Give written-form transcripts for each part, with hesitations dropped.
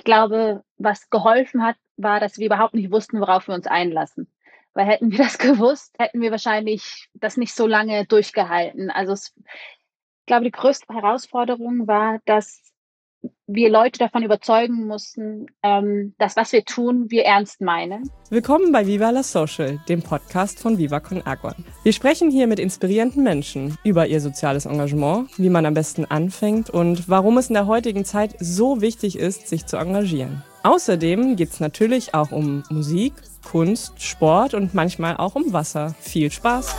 glaube, was geholfen hat, war, dass wir überhaupt nicht wussten, worauf wir uns einlassen. Weil hätten wir das gewusst, hätten wir wahrscheinlich das nicht so lange durchgehalten. Also, ich glaube, die größte Herausforderung war, dass wir Leute davon überzeugen mussten, dass, was wir tun, wir ernst meinen. Willkommen bei Viva la Social, dem Podcast von Viva con Agua. Wir sprechen hier mit inspirierenden Menschen über ihr soziales Engagement, wie man am besten anfängt und warum es in der heutigen Zeit so wichtig ist, sich zu engagieren. Außerdem geht es natürlich auch um Musik, Kunst, Sport und manchmal auch um Wasser. Viel Spaß!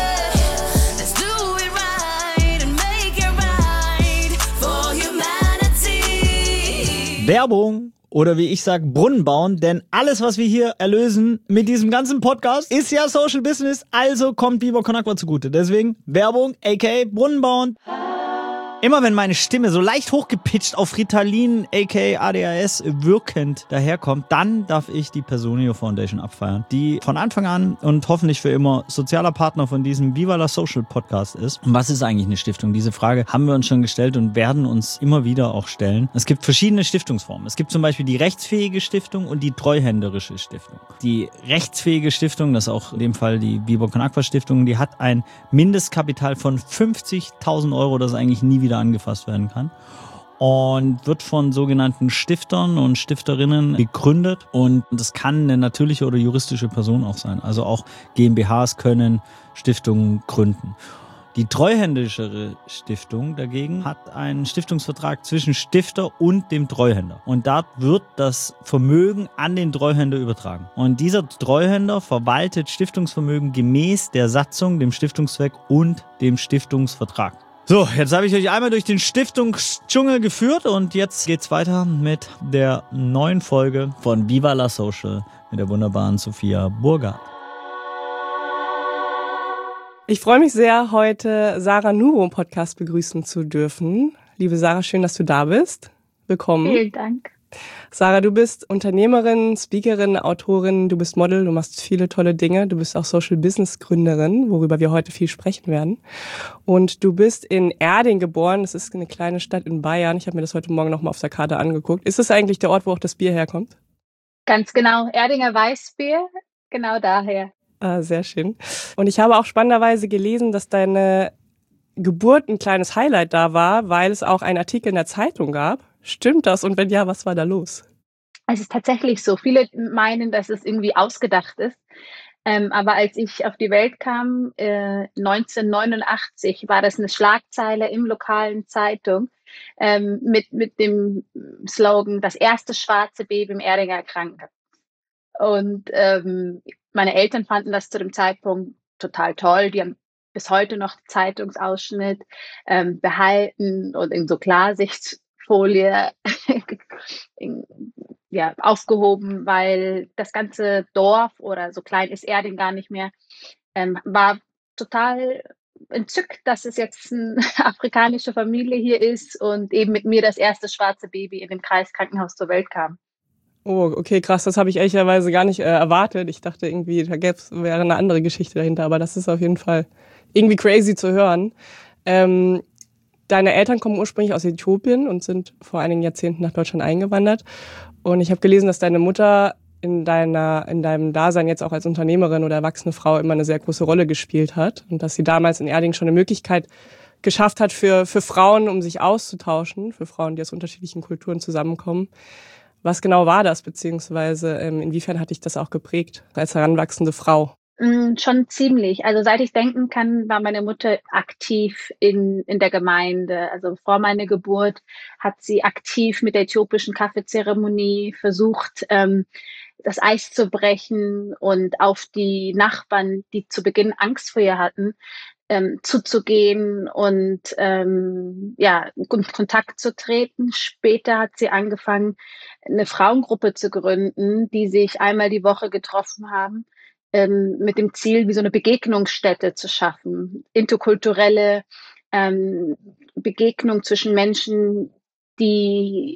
Werbung oder wie ich sage, Brunnen bauen, denn alles, was wir hier erlösen mit diesem ganzen Podcast, ist ja Social Business, also kommt Viva con Agua zugute. Deswegen Werbung, aka Brunnen bauen. Immer wenn meine Stimme so leicht hochgepitcht auf Ritalin, aka ADHS, wirkend daherkommt, dann darf ich die Personio Foundation abfeiern, die von Anfang an und hoffentlich für immer sozialer Partner von diesem Viva la Social Podcast ist. Und was ist eigentlich eine Stiftung? Diese Frage haben wir uns schon gestellt und werden uns immer wieder auch stellen. Es gibt verschiedene Stiftungsformen. Es gibt zum Beispiel die rechtsfähige Stiftung und die treuhänderische Stiftung. Die rechtsfähige Stiftung, das ist auch in dem Fall die Viva con Agua Stiftung, die hat ein Mindestkapital von 50.000 €, das eigentlich nie wieder angefasst werden kann und wird von sogenannten Stiftern und Stifterinnen gegründet und das kann eine natürliche oder juristische Person auch sein. Also auch GmbHs können Stiftungen gründen. Die treuhänderischere Stiftung dagegen hat einen Stiftungsvertrag zwischen Stifter und dem Treuhänder. Und dort wird das Vermögen an den Treuhänder übertragen. Und dieser Treuhänder verwaltet Stiftungsvermögen gemäß der Satzung, dem Stiftungszweck und dem Stiftungsvertrag. So, jetzt habe ich euch einmal durch den Stiftungsdschungel geführt und jetzt geht's weiter mit der neuen Folge von Viva la Social mit der wunderbaren Sophia Burghardt. Ich freue mich sehr, heute Sarah Nuro im Podcast begrüßen zu dürfen. Liebe Sarah, schön, dass du da bist. Willkommen. Vielen Dank. Sarah, du bist Unternehmerin, Speakerin, Autorin, du bist Model, du machst viele tolle Dinge. Du bist auch Social Business Gründerin, worüber wir heute viel sprechen werden. Und du bist in Erding geboren, das ist eine kleine Stadt in Bayern. Ich habe mir das heute Morgen nochmal auf der Karte angeguckt. Ist das eigentlich der Ort, wo auch das Bier herkommt? Ganz genau, Erdinger Weißbier, genau daher. Ah, sehr schön. Und ich habe auch spannenderweise gelesen, dass deine Geburt ein kleines Highlight da war, weil es auch einen Artikel in der Zeitung gab. Stimmt das? Und wenn ja, was war da los? Es ist tatsächlich so. Viele meinen, dass es irgendwie ausgedacht ist. Aber als ich auf die Welt kam, 1989, war das eine Schlagzeile im lokalen Zeitung mit dem Slogan, das erste schwarze Baby im Erdinger Krankenhaus. Und meine Eltern fanden das zu dem Zeitpunkt total toll. Die haben bis heute noch Zeitungsausschnitt behalten und in so Klarsichtfolie aufgehoben, weil das ganze Dorf, oder so klein ist Erding gar nicht mehr, war total entzückt, dass es jetzt eine afrikanische Familie hier ist und eben mit mir das erste schwarze Baby in dem Kreiskrankenhaus zur Welt kam. Oh, okay, krass. Das habe ich ehrlicherweise gar nicht erwartet. Ich dachte irgendwie, wäre eine andere Geschichte dahinter, aber das ist auf jeden Fall irgendwie crazy zu hören. Deine Eltern kommen ursprünglich aus Äthiopien und sind vor einigen Jahrzehnten nach Deutschland eingewandert. Und ich habe gelesen, dass deine Mutter in deinem Dasein jetzt auch als Unternehmerin oder erwachsene Frau immer eine sehr große Rolle gespielt hat und dass sie damals in Erding schon eine Möglichkeit geschafft hat für Frauen, um sich auszutauschen, für Frauen, die aus unterschiedlichen Kulturen zusammenkommen. Was genau war das, beziehungsweise inwiefern hat dich das auch geprägt als heranwachsende Frau? Schon ziemlich. Also seit ich denken kann, war meine Mutter aktiv in der Gemeinde. Also vor meiner Geburt hat sie aktiv mit der äthiopischen Kaffeezeremonie versucht, das Eis zu brechen und auf die Nachbarn, die zu Beginn Angst vor ihr hatten, zuzugehen und in Kontakt zu treten. Später hat sie angefangen, eine Frauengruppe zu gründen, die sich einmal die Woche getroffen haben, mit dem Ziel, wie so eine Begegnungsstätte zu schaffen, interkulturelle Begegnung zwischen Menschen, die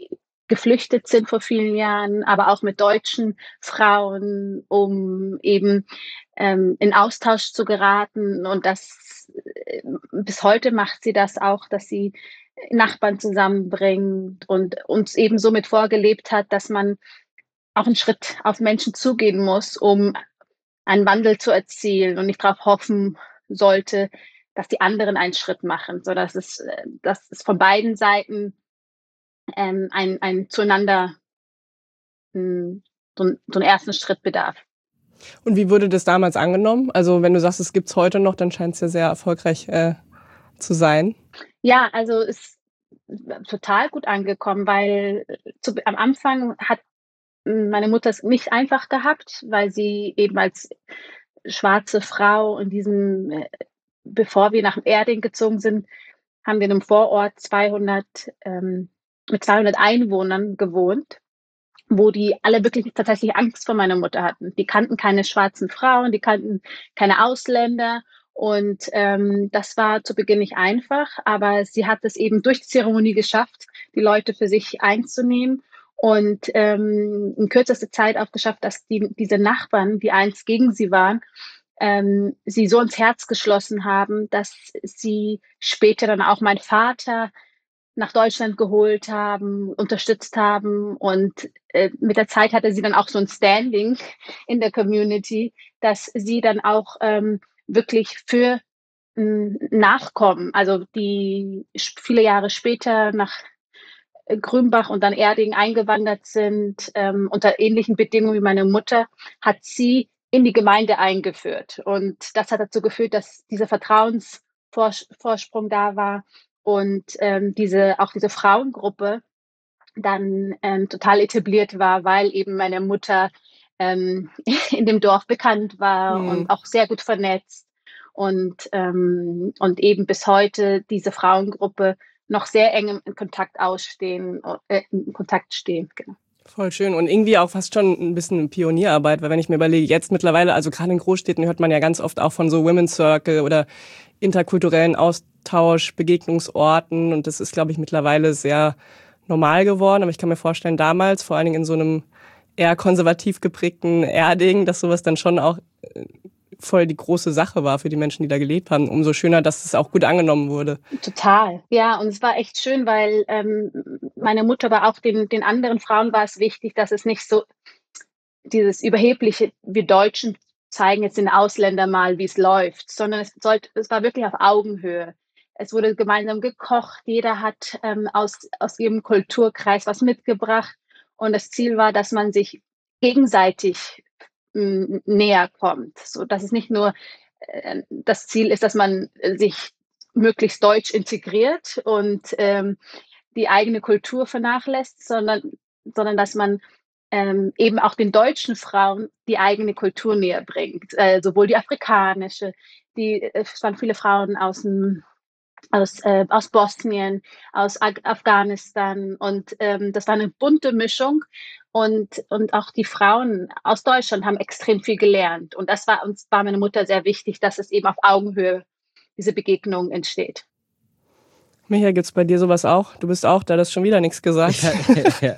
geflüchtet sind vor vielen Jahren, aber auch mit deutschen Frauen, um eben in Austausch zu geraten. Und das bis heute macht sie das auch, dass sie Nachbarn zusammenbringt und uns eben somit vorgelebt hat, dass man auch einen Schritt auf Menschen zugehen muss, um einen Wandel zu erzielen und nicht darauf hoffen sollte, dass die anderen einen Schritt machen, so dass es von beiden Seiten ein zueinander so einen ersten Schritt bedarf. Und wie wurde das damals angenommen? Also wenn du sagst, es gibt's heute noch, dann scheint es ja sehr erfolgreich zu sein. Ja, also ist total gut angekommen, weil am Anfang hat meine Mutter es nicht einfach gehabt, weil sie eben als schwarze Frau in diesem, bevor wir nach Erding gezogen sind, haben wir in einem Vorort mit 200 Einwohnern gewohnt, wo die alle wirklich tatsächlich Angst vor meiner Mutter hatten. Die kannten keine schwarzen Frauen, die kannten keine Ausländer. Und das war zu Beginn nicht einfach, aber sie hat es eben durch die Zeremonie geschafft, die Leute für sich einzunehmen und in kürzester Zeit auch geschafft, dass diese Nachbarn, die einst gegen sie waren, sie so ins Herz geschlossen haben, dass sie später dann auch meinen Vater nach Deutschland geholt haben, unterstützt haben. Und mit der Zeit hatte sie dann auch so ein Standing in der Community, dass sie dann auch wirklich für Nachkommen, also die viele Jahre später nach Grünbach und dann Erding eingewandert sind, unter ähnlichen Bedingungen wie meine Mutter, hat sie in die Gemeinde eingeführt. Und das hat dazu geführt, dass dieser Vertrauensvorsprung da war und auch diese Frauengruppe dann total etabliert war, weil eben meine Mutter in dem Dorf bekannt war und auch sehr gut vernetzt und eben bis heute diese Frauengruppe noch sehr eng in Kontakt stehen. Genau. Voll schön und irgendwie auch fast schon ein bisschen Pionierarbeit, weil wenn ich mir überlege, jetzt mittlerweile, also gerade in Großstädten hört man ja ganz oft auch von so Women's Circle oder interkulturellen Austausch, Begegnungsorten und das ist, glaube ich, mittlerweile sehr normal geworden, aber ich kann mir vorstellen, damals, vor allen Dingen in so einem eher konservativ geprägten Erding, dass sowas dann schon auch voll die große Sache war für die Menschen, die da gelebt haben. Umso schöner, dass es auch gut angenommen wurde. Total, ja. Und es war echt schön, weil meine Mutter, aber auch den anderen Frauen war es wichtig, dass es nicht so dieses überhebliche, wir Deutschen zeigen jetzt den Ausländern mal, wie es läuft, sondern es war wirklich auf Augenhöhe. Es wurde gemeinsam gekocht, jeder hat aus ihrem Kulturkreis was mitgebracht und das Ziel war, dass man sich gegenseitig näher kommt, so dass es nicht nur das Ziel ist, dass man sich möglichst deutsch integriert und die eigene Kultur vernachlässigt, sondern dass man eben auch den deutschen Frauen die eigene Kultur näher bringt, sowohl die afrikanische, es waren viele Frauen aus Bosnien, aus Afghanistan und das war eine bunte Mischung und auch die Frauen aus Deutschland haben extrem viel gelernt und das war meine Mutter sehr wichtig, dass es eben auf Augenhöhe diese Begegnung entsteht. Micha, gibt's bei dir sowas auch? Du bist auch da, das ist schon wieder nichts gesagt. Ja.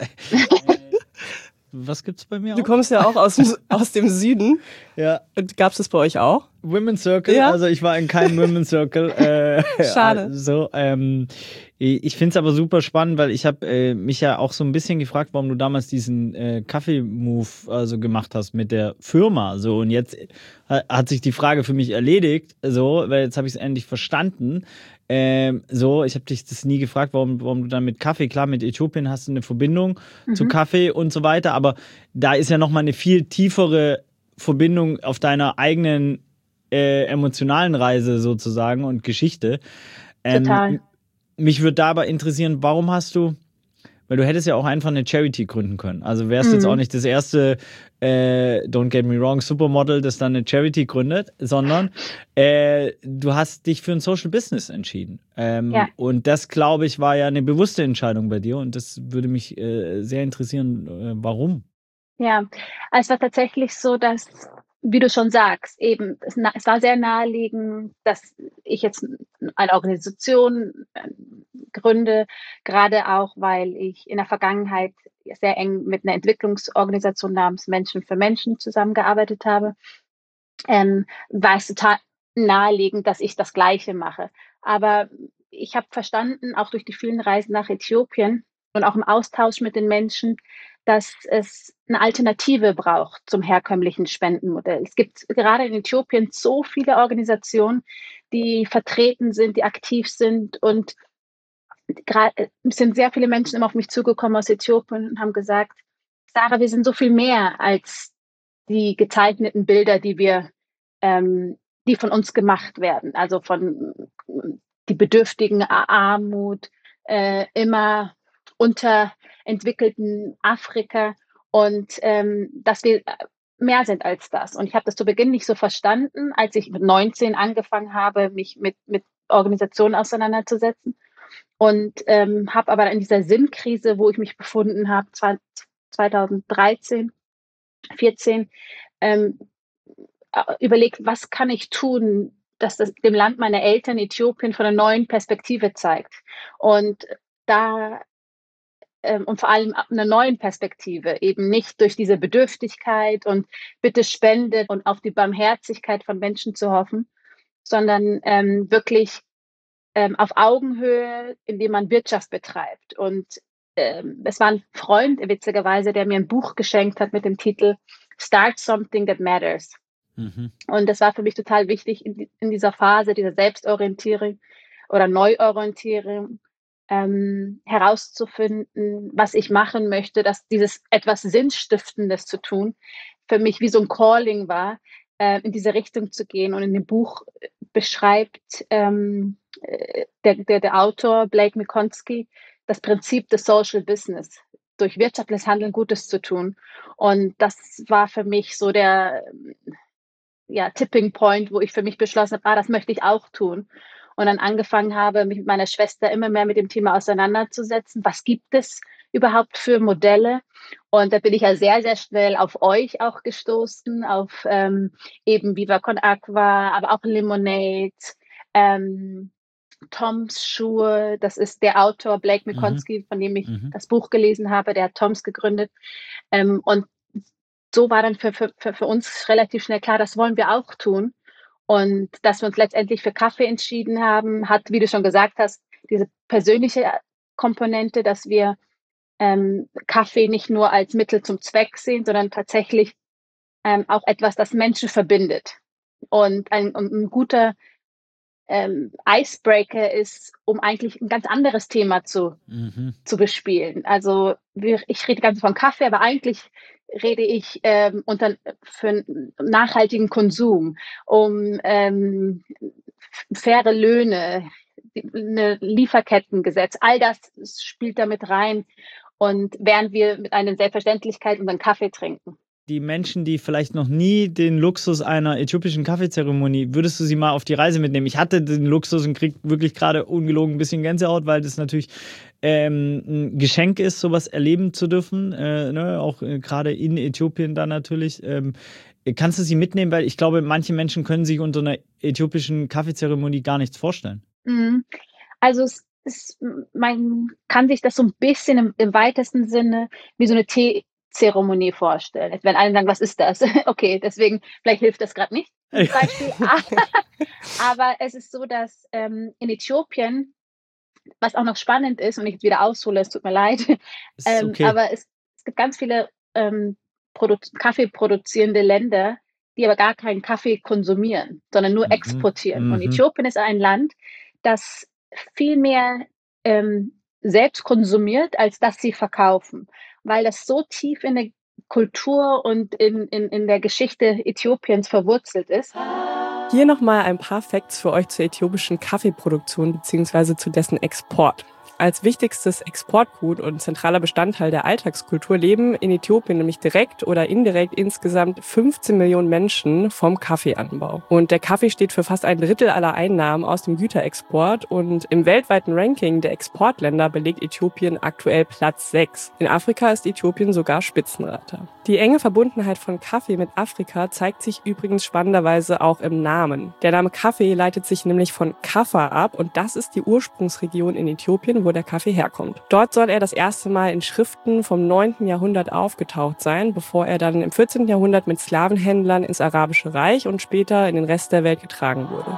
Was gibt's bei mir auch? Du kommst ja auch aus dem Süden. Ja. Und gab's das bei euch auch? Women's Circle? Ja. Also ich war in keinem Women's Circle. Schade. Also, ich finde es aber super spannend, weil ich habe mich ja auch so ein bisschen gefragt, warum du damals diesen Kaffee-Move also gemacht hast mit der Firma. So, und jetzt hat sich die Frage für mich erledigt, so, weil jetzt habe ich es endlich verstanden. Ich habe dich das nie gefragt, warum du dann mit Kaffee, klar, mit Äthiopien hast du eine Verbindung zu Kaffee und so weiter, aber da ist ja nochmal eine viel tiefere Verbindung auf deiner eigenen emotionalen Reise sozusagen und Geschichte. Total. Mich würde da aber interessieren, warum hast du, weil du hättest ja auch einfach eine Charity gründen können. Also wärst jetzt auch nicht das erste, don't get me wrong, Supermodel, das dann eine Charity gründet, sondern du hast dich für ein Social Business entschieden. Ja. Und das, glaube ich, war ja eine bewusste Entscheidung bei dir und das würde mich sehr interessieren, warum. Ja, es war tatsächlich so, dass wie du schon sagst, eben, es war sehr naheliegend, dass ich jetzt eine Organisation gründe, gerade auch, weil ich in der Vergangenheit sehr eng mit einer Entwicklungsorganisation namens Menschen für Menschen zusammengearbeitet habe. War es total naheliegend, dass ich das Gleiche mache. Aber ich habe verstanden, auch durch die vielen Reisen nach Äthiopien und auch im Austausch mit den Menschen, dass es eine Alternative braucht zum herkömmlichen Spendenmodell. Es gibt gerade in Äthiopien so viele Organisationen, die vertreten sind, die aktiv sind, und sind sehr viele Menschen immer auf mich zugekommen aus Äthiopien und haben gesagt: „Sarah, wir sind so viel mehr als die gezeichneten Bilder, ähm, die von uns gemacht werden. Also von die bedürftigen Armut, immer unterentwickelten Afrika, und dass wir mehr sind als das. Und ich habe das zu Beginn nicht so verstanden, als ich mit 19 angefangen habe, mich mit Organisationen auseinanderzusetzen, und habe aber in dieser Sinnkrise, wo ich mich befunden habe, 2013, 14, ähm, überlegt, was kann ich tun, dass das dem Land meiner Eltern Äthiopien von einer neuen Perspektive zeigt. Und da und vor allem ab 'ner neuen Perspektive, eben nicht durch diese Bedürftigkeit und „Bitte spende“ und auf die Barmherzigkeit von Menschen zu hoffen, sondern wirklich auf Augenhöhe, indem man Wirtschaft betreibt. Und es war ein Freund, witzigerweise, der mir ein Buch geschenkt hat mit dem Titel „Start Something That Matters“. Mhm. Und das war für mich total wichtig in dieser Phase, dieser Selbstorientierung oder Neuorientierung, herauszufinden, was ich machen möchte, dass dieses etwas Sinnstiftendes zu tun für mich wie so ein Calling war, in diese Richtung zu gehen. Und in dem Buch beschreibt der Autor Blake Myconskie das Prinzip des Social Business, durch wirtschaftliches Handeln Gutes zu tun. Und das war für mich so der ja, Tipping Point, wo ich für mich beschlossen habe, das möchte ich auch tun. Und dann angefangen habe, mich mit meiner Schwester immer mehr mit dem Thema auseinanderzusetzen. Was gibt es überhaupt für Modelle? Und da bin ich ja sehr, sehr schnell auf euch auch gestoßen, auf eben Viva Con Aqua, aber auch Lemonade, ähm, Toms Schuhe. Das ist der Autor Blake Mhm. Myconskie, von dem ich Mhm. das Buch gelesen habe. Der hat Toms gegründet. Und so war dann für uns relativ schnell klar, das wollen wir auch tun. Und dass wir uns letztendlich für Kaffee entschieden haben, hat, wie du schon gesagt hast, diese persönliche Komponente, dass wir Kaffee nicht nur als Mittel zum Zweck sehen, sondern tatsächlich auch etwas, das Menschen verbindet. Und ein guter Icebreaker ist, um eigentlich ein ganz anderes Thema Mhm. zu bespielen. Also ich rede ganz von Kaffee, aber eigentlich rede ich für nachhaltigen Konsum, um faire Löhne, eine Lieferkettengesetz, all das spielt damit rein. Und während wir mit einer Selbstverständlichkeit unseren Kaffee trinken. Die Menschen, die vielleicht noch nie den Luxus einer äthiopischen Kaffeezeremonie, würdest du sie mal auf die Reise mitnehmen? Ich hatte den Luxus und kriege wirklich gerade ungelogen ein bisschen Gänsehaut, weil das natürlich ein Geschenk ist, sowas erleben zu dürfen, ne? Auch gerade in Äthiopien dann natürlich. Kannst du sie mitnehmen? Weil ich glaube, manche Menschen können sich unter einer äthiopischen Kaffeezeremonie gar nichts vorstellen. Mhm. Also man kann sich das so ein bisschen im weitesten Sinne wie so eine Teezeremonie vorstellen. Jetzt werden alle sagen: „Was ist das?“ Okay, deswegen vielleicht hilft das gerade nicht, dieses Beispiel. Aber es ist so, dass in Äthiopien, was auch noch spannend ist und ich jetzt wieder aushole, es tut mir leid, Ist okay. aber es gibt ganz viele Kaffee produzierende Länder, die aber gar keinen Kaffee konsumieren, sondern nur Mhm. exportieren. Und Mhm. Äthiopien ist ein Land, das viel mehr selbst konsumiert, als dass sie verkaufen, weil das so tief in der Kultur und in der Geschichte Äthiopiens verwurzelt ist. Hier nochmal ein paar Facts für euch zur äthiopischen Kaffeeproduktion bzw. zu dessen Export. Als wichtigstes Exportgut und zentraler Bestandteil der Alltagskultur leben in Äthiopien nämlich direkt oder indirekt insgesamt 15 Millionen Menschen vom Kaffeeanbau. Und der Kaffee steht für fast 1/3 aller Einnahmen aus dem Güterexport und im weltweiten Ranking der Exportländer belegt Äthiopien aktuell Platz 6. In Afrika ist Äthiopien sogar Spitzenreiter. Die enge Verbundenheit von Kaffee mit Afrika zeigt sich übrigens spannenderweise auch im Namen. Der Name Kaffee leitet sich nämlich von Kaffa ab und das ist die Ursprungsregion in Äthiopien, wo der Kaffee herkommt. Dort soll er das erste Mal in Schriften vom 9. Jahrhundert aufgetaucht sein, bevor er dann im 14. Jahrhundert mit Sklavenhändlern ins Arabische Reich und später in den Rest der Welt getragen wurde.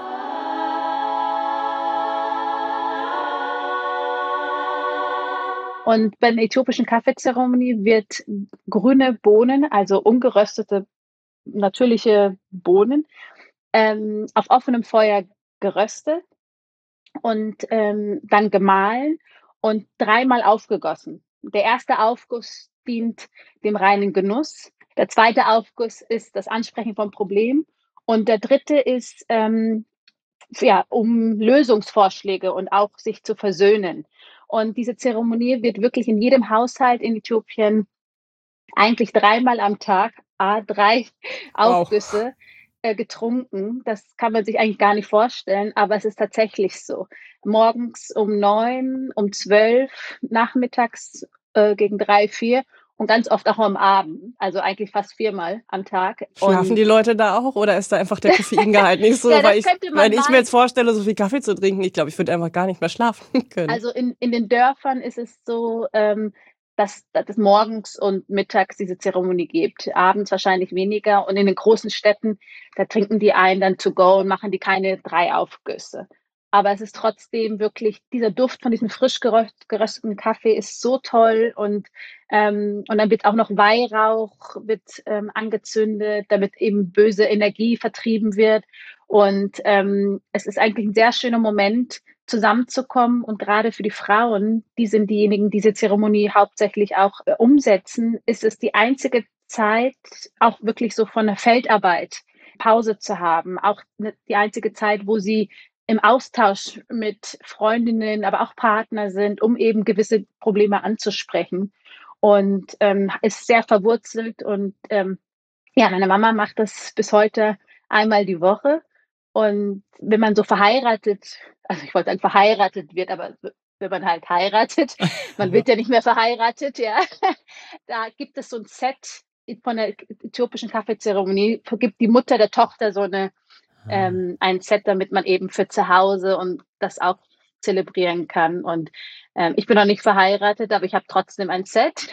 Und bei der äthiopischen Kaffeezeremonie wird grüne Bohnen, also ungeröstete natürliche Bohnen, auf offenem Feuer geröstet und dann gemahlen und 3-mal aufgegossen. Der erste Aufguss dient dem reinen Genuss. Der zweite Aufguss ist das Ansprechen von Problemen. Und der dritte ist, um Lösungsvorschläge und auch sich zu versöhnen. Und diese Zeremonie wird wirklich in jedem Haushalt in Äthiopien eigentlich 3-mal am Tag, 3 Aufgüsse getrunken. Das kann man sich eigentlich gar nicht vorstellen, aber es ist tatsächlich so. Morgens um 9, um 12, nachmittags gegen 3, 4 und ganz oft auch am Abend, also eigentlich fast 4-mal am Tag. Schlafen die Leute da auch oder ist da einfach der Koffeingehalt nicht so? Ja, weil ich mir jetzt vorstelle, so viel Kaffee zu trinken, ich glaube, ich würde einfach gar nicht mehr schlafen können. Also in den Dörfern ist es so, dass es morgens und mittags diese Zeremonie gibt, abends wahrscheinlich weniger. Und in den großen Städten, da trinken die einen dann to go und machen die keine 3 Aufgüsse. Aber es ist trotzdem wirklich, dieser Duft von diesem frisch gerösteten Kaffee ist so toll und dann wird auch noch Weihrauch angezündet, damit eben böse Energie vertrieben wird. Und es ist eigentlich ein sehr schöner Moment, zusammenzukommen. Und gerade für die Frauen, die sind diejenigen, die diese Zeremonie hauptsächlich auch umsetzen, ist es die einzige Zeit, auch wirklich so von der Feldarbeit Pause zu haben. Auch die einzige Zeit, wo sie im Austausch mit Freundinnen, aber auch Partner sind, um eben gewisse Probleme anzusprechen. Und ist sehr verwurzelt. Und meine Mama macht das bis heute einmal die Woche. Und wenn man so verheiratet, also ich wollte sagen verheiratet wird, aber wenn man halt heiratet, man wird ja nicht mehr verheiratet, ja, da gibt es so ein Set von der äthiopischen Kaffeezeremonie, gibt die Mutter der Tochter so ein Set, damit man eben für zu Hause und das auch zelebrieren kann. Und ich bin noch nicht verheiratet, aber ich habe trotzdem ein Set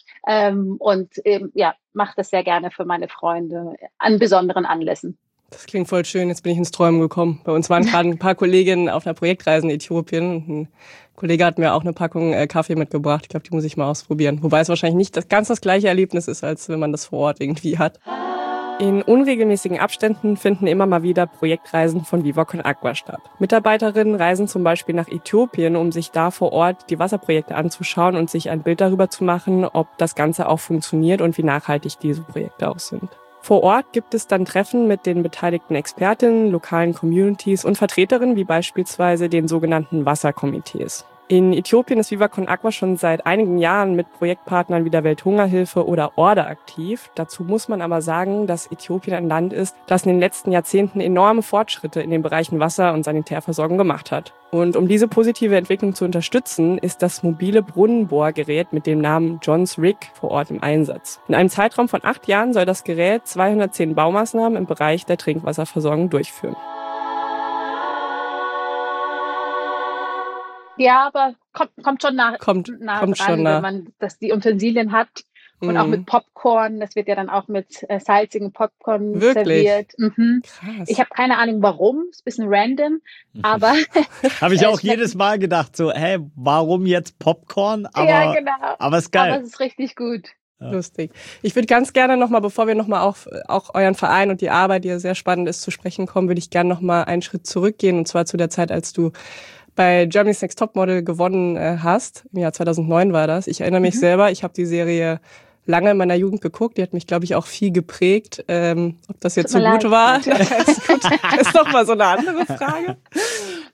und mache das sehr gerne für meine Freunde an besonderen Anlässen. Das klingt voll schön, jetzt bin ich ins Träumen gekommen. Bei uns waren gerade ein paar Kolleginnen auf einer Projektreise in Äthiopien. Ein Kollege hat mir auch eine Packung Kaffee mitgebracht. Ich glaube, die muss ich mal ausprobieren. Wobei es wahrscheinlich nicht das gleiche Erlebnis ist, als wenn man das vor Ort irgendwie hat. In unregelmäßigen Abständen finden immer mal wieder Projektreisen von Viva Con Agua statt. Mitarbeiterinnen reisen zum Beispiel nach Äthiopien, um sich da vor Ort die Wasserprojekte anzuschauen und sich ein Bild darüber zu machen, ob das Ganze auch funktioniert und wie nachhaltig diese Projekte auch sind. Vor Ort gibt es dann Treffen mit den beteiligten Expertinnen, lokalen Communities und Vertreterinnen wie beispielsweise den sogenannten Wasserkomitees. In Äthiopien ist Viva Con Agua schon seit einigen Jahren mit Projektpartnern wie der Welthungerhilfe oder Order aktiv. Dazu muss man aber sagen, dass Äthiopien ein Land ist, das in den letzten Jahrzehnten enorme Fortschritte in den Bereichen Wasser- und Sanitärversorgung gemacht hat. Und um diese positive Entwicklung zu unterstützen, ist das mobile Brunnenbohrgerät mit dem Namen John's Rig vor Ort im Einsatz. In einem Zeitraum von 8 Jahren soll das Gerät 210 Baumaßnahmen im Bereich der Trinkwasserversorgung durchführen. Ja, aber kommt schon nah dran, schon wenn man die Utensilien hat. Und auch mit Popcorn, das wird ja dann auch mit salzigem Popcorn serviert. Mhm. Krass. Ich habe keine Ahnung warum, ist ein bisschen random, aber... Habe ich auch jedes Mal gedacht, so, warum jetzt Popcorn? Aber, ja, genau. Aber es ist geil. Aber es ist richtig gut. Ja. Lustig. Ich würde ganz gerne nochmal, bevor wir nochmal auf auch euren Verein und die Arbeit, die ja sehr spannend ist, zu sprechen kommen, würde ich gerne nochmal einen Schritt zurückgehen, und zwar zu der Zeit, als du bei Germany's Next Topmodel gewonnen hast. Im Jahr 2009 war das. Ich erinnere mich selber, ich habe die Serie lange in meiner Jugend geguckt. Die hat mich, glaube ich, auch viel geprägt. Ob das jetzt so gut war, ist noch mal so eine andere Frage.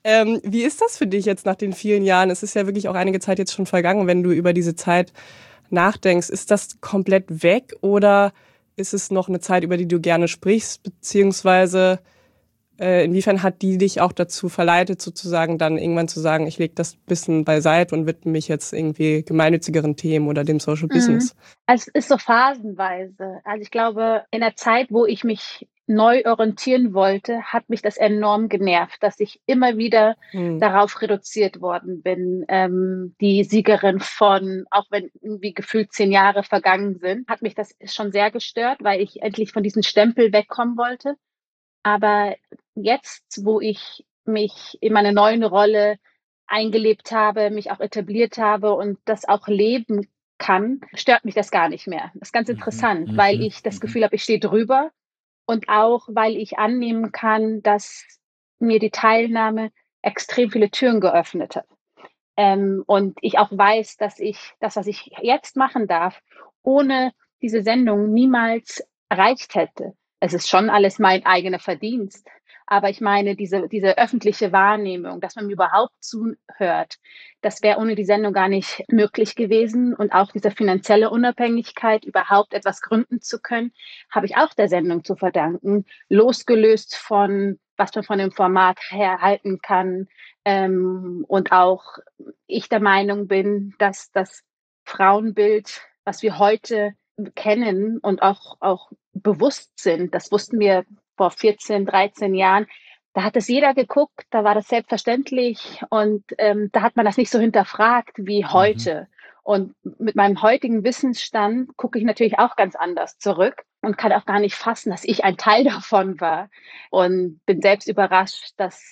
Wie ist das für dich jetzt nach den vielen Jahren? Es ist ja wirklich auch einige Zeit jetzt schon vergangen, wenn du über diese Zeit nachdenkst. Ist das komplett weg oder ist es noch eine Zeit, über die du gerne sprichst, beziehungsweise inwiefern hat die dich auch dazu verleitet, sozusagen dann irgendwann zu sagen, ich lege das ein bisschen beiseite und widme mich jetzt irgendwie gemeinnützigeren Themen oder dem Social Business? Also es ist so phasenweise. Also ich glaube, in der Zeit, wo ich mich neu orientieren wollte, hat mich das enorm genervt, dass ich immer wieder darauf reduziert worden bin. Die Siegerin von, auch wenn irgendwie gefühlt 10 Jahre vergangen sind, hat mich das schon sehr gestört, weil ich endlich von diesem Stempel wegkommen wollte. Aber jetzt, wo ich mich in meine neue Rolle eingelebt habe, mich auch etabliert habe und das auch leben kann, stört mich das gar nicht mehr. Das ist ganz interessant, weil ich das Gefühl habe, ich stehe drüber und auch, weil ich annehmen kann, dass mir die Teilnahme extrem viele Türen geöffnet hat. Und ich auch weiß, dass ich das, was ich jetzt machen darf, ohne diese Sendung niemals erreicht hätte. Es ist schon alles mein eigener Verdienst. Aber ich meine, diese öffentliche Wahrnehmung, dass man mir überhaupt zuhört, das wäre ohne die Sendung gar nicht möglich gewesen. Und auch diese finanzielle Unabhängigkeit, überhaupt etwas gründen zu können, habe ich auch der Sendung zu verdanken. Losgelöst von, was man von dem Format her halten kann. Und auch ich der Meinung bin, dass das Frauenbild, was wir heute kennen und auch bewusst sind, das wussten wir vor 14, 13 Jahren, da hat es jeder geguckt, da war das selbstverständlich und da hat man das nicht so hinterfragt wie heute. Und mit meinem heutigen Wissensstand gucke ich natürlich auch ganz anders zurück und kann auch gar nicht fassen, dass ich ein Teil davon war und bin selbst überrascht,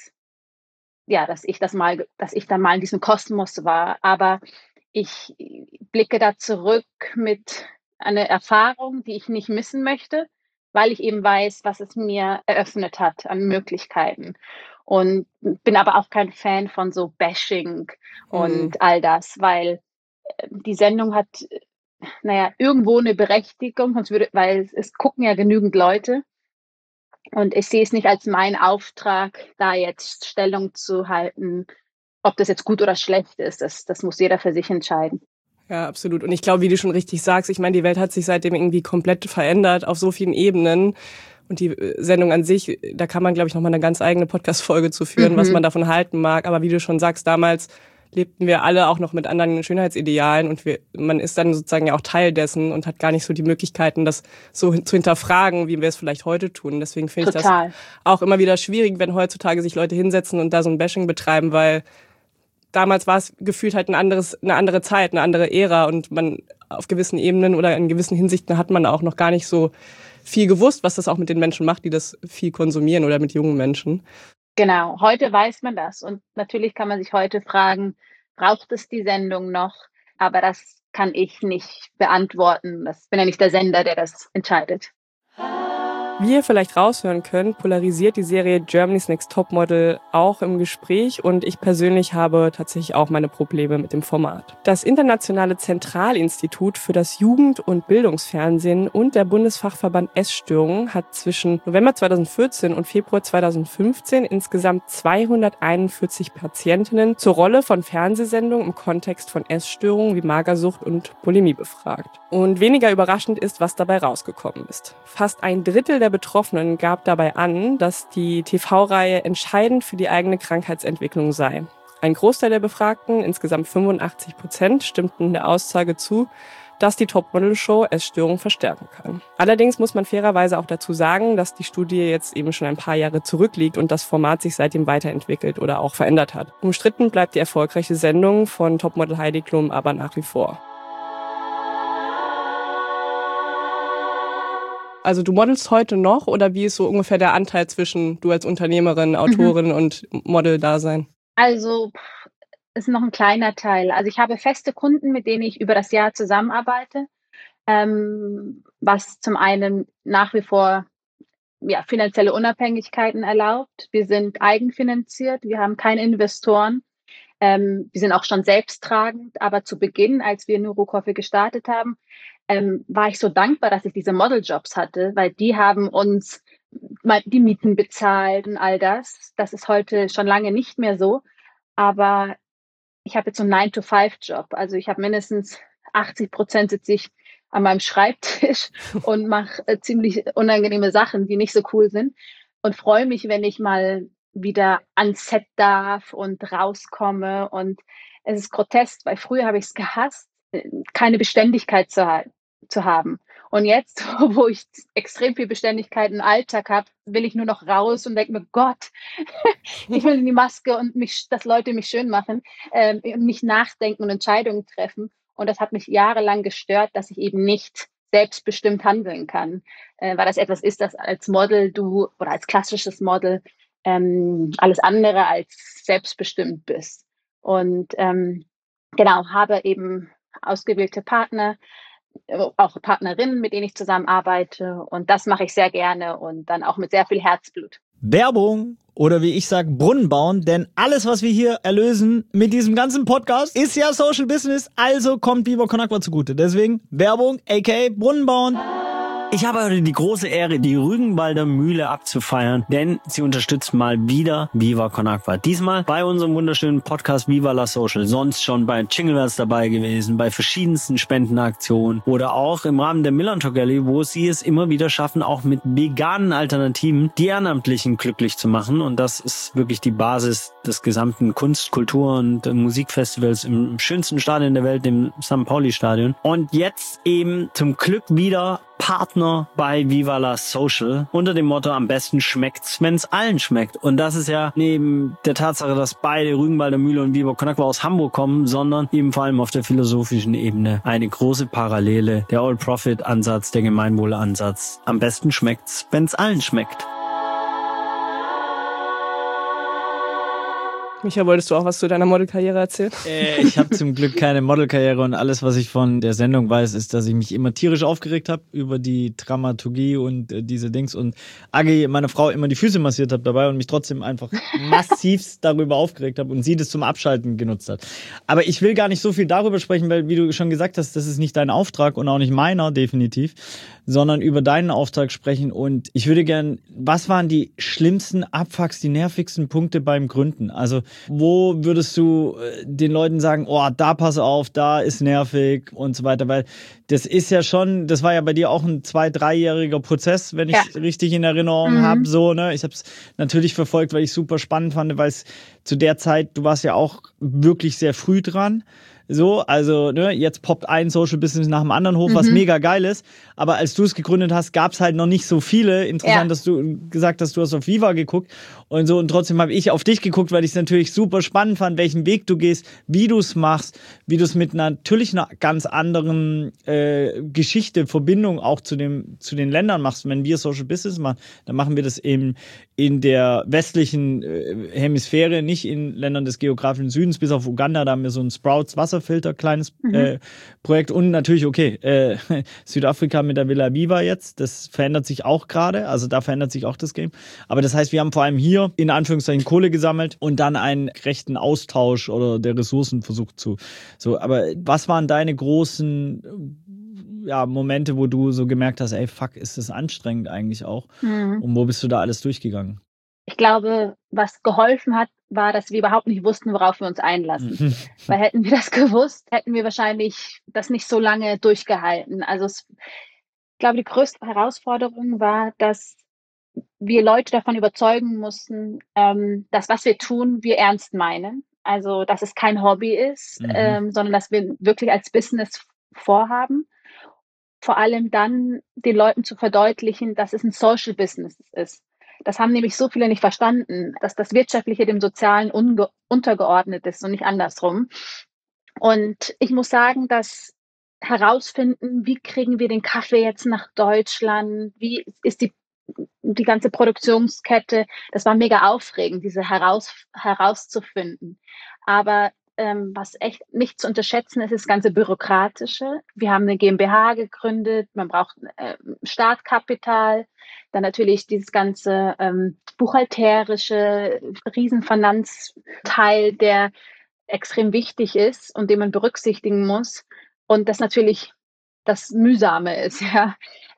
dass ich da mal in diesem Kosmos war. Aber ich blicke da zurück mit einer Erfahrung, die ich nicht missen möchte, weil ich eben weiß, was es mir eröffnet hat an Möglichkeiten. Und bin aber auch kein Fan von so Bashing und all das, weil die Sendung hat, irgendwo eine Berechtigung, weil es gucken ja genügend Leute. Und ich sehe es nicht als mein Auftrag, da jetzt Stellung zu halten, ob das jetzt gut oder schlecht ist. Das muss jeder für sich entscheiden. Ja, absolut. Und ich glaube, wie du schon richtig sagst, ich meine, die Welt hat sich seitdem irgendwie komplett verändert auf so vielen Ebenen. Und die Sendung an sich, da kann man, glaube ich, nochmal eine ganz eigene Podcast-Folge zu führen, was man davon halten mag. Aber wie du schon sagst, damals lebten wir alle auch noch mit anderen Schönheitsidealen und man ist dann sozusagen ja auch Teil dessen und hat gar nicht so die Möglichkeiten, das so zu hinterfragen, wie wir es vielleicht heute tun. Deswegen finde ich das auch immer wieder schwierig, wenn heutzutage sich Leute hinsetzen und da so ein Bashing betreiben, weil damals war es gefühlt halt eine andere Zeit, eine andere Ära und man auf gewissen Ebenen oder in gewissen Hinsichten hat man auch noch gar nicht so viel gewusst, was das auch mit den Menschen macht, die das viel konsumieren oder mit jungen Menschen. Genau, heute weiß man das und natürlich kann man sich heute fragen, braucht es die Sendung noch? Aber das kann ich nicht beantworten. Ich bin ja nicht der Sender, der das entscheidet. Wie ihr vielleicht raushören könnt, polarisiert die Serie Germany's Next Topmodel auch im Gespräch und ich persönlich habe tatsächlich auch meine Probleme mit dem Format. Das Internationale Zentralinstitut für das Jugend- und Bildungsfernsehen und der Bundesfachverband Essstörungen hat zwischen November 2014 und Februar 2015 insgesamt 241 Patientinnen zur Rolle von Fernsehsendungen im Kontext von Essstörungen wie Magersucht und Bulimie befragt. Und weniger überraschend ist, was dabei rausgekommen ist. Fast ein Drittel der Betroffenen gab dabei an, dass die TV-Reihe entscheidend für die eigene Krankheitsentwicklung sei. Ein Großteil der Befragten, insgesamt 85%, stimmten der Aussage zu, dass die Topmodel-Show Essstörungen verstärken kann. Allerdings muss man fairerweise auch dazu sagen, dass die Studie jetzt eben schon ein paar Jahre zurückliegt und das Format sich seitdem weiterentwickelt oder auch verändert hat. Umstritten bleibt die erfolgreiche Sendung von Topmodel Heidi Klum aber nach wie vor. Also du modelst heute noch oder wie ist so ungefähr der Anteil zwischen du als Unternehmerin, Autorin und Model-Dasein? Also ist noch ein kleiner Teil. Also ich habe feste Kunden, mit denen ich über das Jahr zusammenarbeite, was zum einen nach wie vor finanzielle Unabhängigkeiten erlaubt. Wir sind eigenfinanziert, wir haben keine Investoren. Wir sind auch schon selbsttragend, aber zu Beginn, als wir Nuru Coffee gestartet haben, war ich so dankbar, dass ich diese Modeljobs hatte, weil die haben uns die Mieten bezahlt und all das. Das ist heute schon lange nicht mehr so. Aber ich habe jetzt so 'n 9-to-5-Job. Also, ich habe mindestens 80% sitze ich an meinem Schreibtisch und mache, ziemlich unangenehme Sachen, die nicht so cool sind und freue mich, wenn ich mal wieder ans Set darf und rauskomme. Und es ist grotesk, weil früher habe ich's gehasst, keine Beständigkeit zu haben. Und jetzt, wo ich extrem viel Beständigkeit im Alltag habe, will ich nur noch raus und denke mir: „Gott, ich will in die Maske und dass Leute mich schön machen, und nicht nachdenken und Entscheidungen treffen.“ Und das hat mich jahrelang gestört, dass ich eben nicht selbstbestimmt handeln kann, weil das etwas ist, das als Model du oder als klassisches Model, alles andere als selbstbestimmt bist. Und, genau, habe eben ausgewählte Partner, auch Partnerinnen, mit denen ich zusammenarbeite. Und das mache ich sehr gerne und dann auch mit sehr viel Herzblut. Werbung oder wie ich sage, Brunnen bauen, denn alles, was wir hier erlösen mit diesem ganzen Podcast, ist ja Social Business, also kommt Viva Con Agua zugute. Deswegen Werbung, aka Brunnen bauen. Ich habe heute die große Ehre, die Rügenwalder Mühle abzufeiern, denn sie unterstützt mal wieder Viva Con Agua. Diesmal bei unserem wunderschönen Podcast Viva la Social. Sonst schon bei Jingleverse dabei gewesen, bei verschiedensten Spendenaktionen oder auch im Rahmen der Millantor Gallery, wo sie es immer wieder schaffen, auch mit veganen Alternativen die Ehrenamtlichen glücklich zu machen. Und das ist wirklich die Basis des gesamten Kunst-, Kultur- und Musikfestivals im schönsten Stadion der Welt, dem St. Pauli-Stadion. Und jetzt eben zum Glück wieder Partner bei Viva la Social unter dem Motto: am besten schmeckt's, wenn's allen schmeckt. Und das ist ja neben der Tatsache, dass beide Rügenwalder Mühle und Viva Con Agua aus Hamburg kommen, sondern eben vor allem auf der philosophischen Ebene eine große Parallele. Der All-Profit-Ansatz, der Gemeinwohl-Ansatz. Am besten schmeckt's, wenn's allen schmeckt. Micha, wolltest du auch was zu deiner Modelkarriere erzählen? Ich habe zum Glück keine Modelkarriere und alles, was ich von der Sendung weiß, ist, dass ich mich immer tierisch aufgeregt habe über die Dramaturgie und diese Dings und Agi, meine Frau, immer die Füße massiert habe dabei und mich trotzdem einfach massivst darüber aufgeregt habe und sie das zum Abschalten genutzt hat. Aber ich will gar nicht so viel darüber sprechen, weil, wie du schon gesagt hast, das ist nicht dein Auftrag und auch nicht meiner, definitiv, sondern über deinen Auftrag sprechen. Und ich würde gern, was waren die schlimmsten Abfucks, die nervigsten Punkte beim Gründen? Also, wo würdest du den Leuten sagen, oh, da pass auf, da ist nervig und so weiter, weil das ist ja schon, das war ja bei dir auch ein 2-3-jähriger Prozess, wenn ich es richtig in Erinnerung habe, so, ne? Ich habe es natürlich verfolgt, weil ich es super spannend fand, weil es zu der Zeit, du warst ja auch wirklich sehr früh dran. So, also, ne, jetzt poppt ein Social Business nach dem anderen hoch, was mega geil ist. Aber als du es gegründet hast, gab es halt noch nicht so viele. Interessant, dass du gesagt hast, du hast auf Viva geguckt und so. Und trotzdem habe ich auf dich geguckt, weil ich es natürlich super spannend fand, welchen Weg du gehst, wie du es machst, wie du es mit natürlich einer ganz anderen Geschichte, Verbindung auch zu den Ländern machst. Wenn wir Social Business machen, dann machen wir das eben in der westlichen Hemisphäre, nicht in Ländern des geografischen Südens, bis auf Uganda, da haben wir so ein Sprouts Wasserfilter, kleines Projekt und natürlich, Südafrika mit der Villa Viva jetzt, das verändert sich auch gerade, also da verändert sich auch das Game. Aber das heißt, wir haben vor allem hier in Anführungszeichen Kohle gesammelt und dann einen gerechten Austausch oder der Ressourcen versucht aber was waren deine großen Momente, wo du so gemerkt hast, ey, fuck, ist das anstrengend eigentlich auch? Und wo bist du da alles durchgegangen? Ich glaube, was geholfen hat, war, dass wir überhaupt nicht wussten, worauf wir uns einlassen. Weil hätten wir das gewusst, hätten wir wahrscheinlich das nicht so lange durchgehalten. Also ich glaube, die größte Herausforderung war, dass wir Leute davon überzeugen mussten, dass was wir tun, wir ernst meinen. Also, dass es kein Hobby ist, sondern dass wir wirklich als Business vorhaben. Vor allem dann den Leuten zu verdeutlichen, dass es ein Social Business ist. Das haben nämlich so viele nicht verstanden, dass das Wirtschaftliche dem Sozialen untergeordnet ist und nicht andersrum. Und ich muss sagen, dass herausfinden, wie kriegen wir den Kaffee jetzt nach Deutschland? Wie ist die ganze Produktionskette? Das war mega aufregend, diese herauszufinden. Aber was echt nicht zu unterschätzen ist, das ganze Bürokratische. Wir haben eine GmbH gegründet, man braucht Startkapital, dann natürlich dieses ganze buchhalterische Riesenfinanzteil, der extrem wichtig ist und den man berücksichtigen muss. Und das natürlich das Mühsame ist, ja.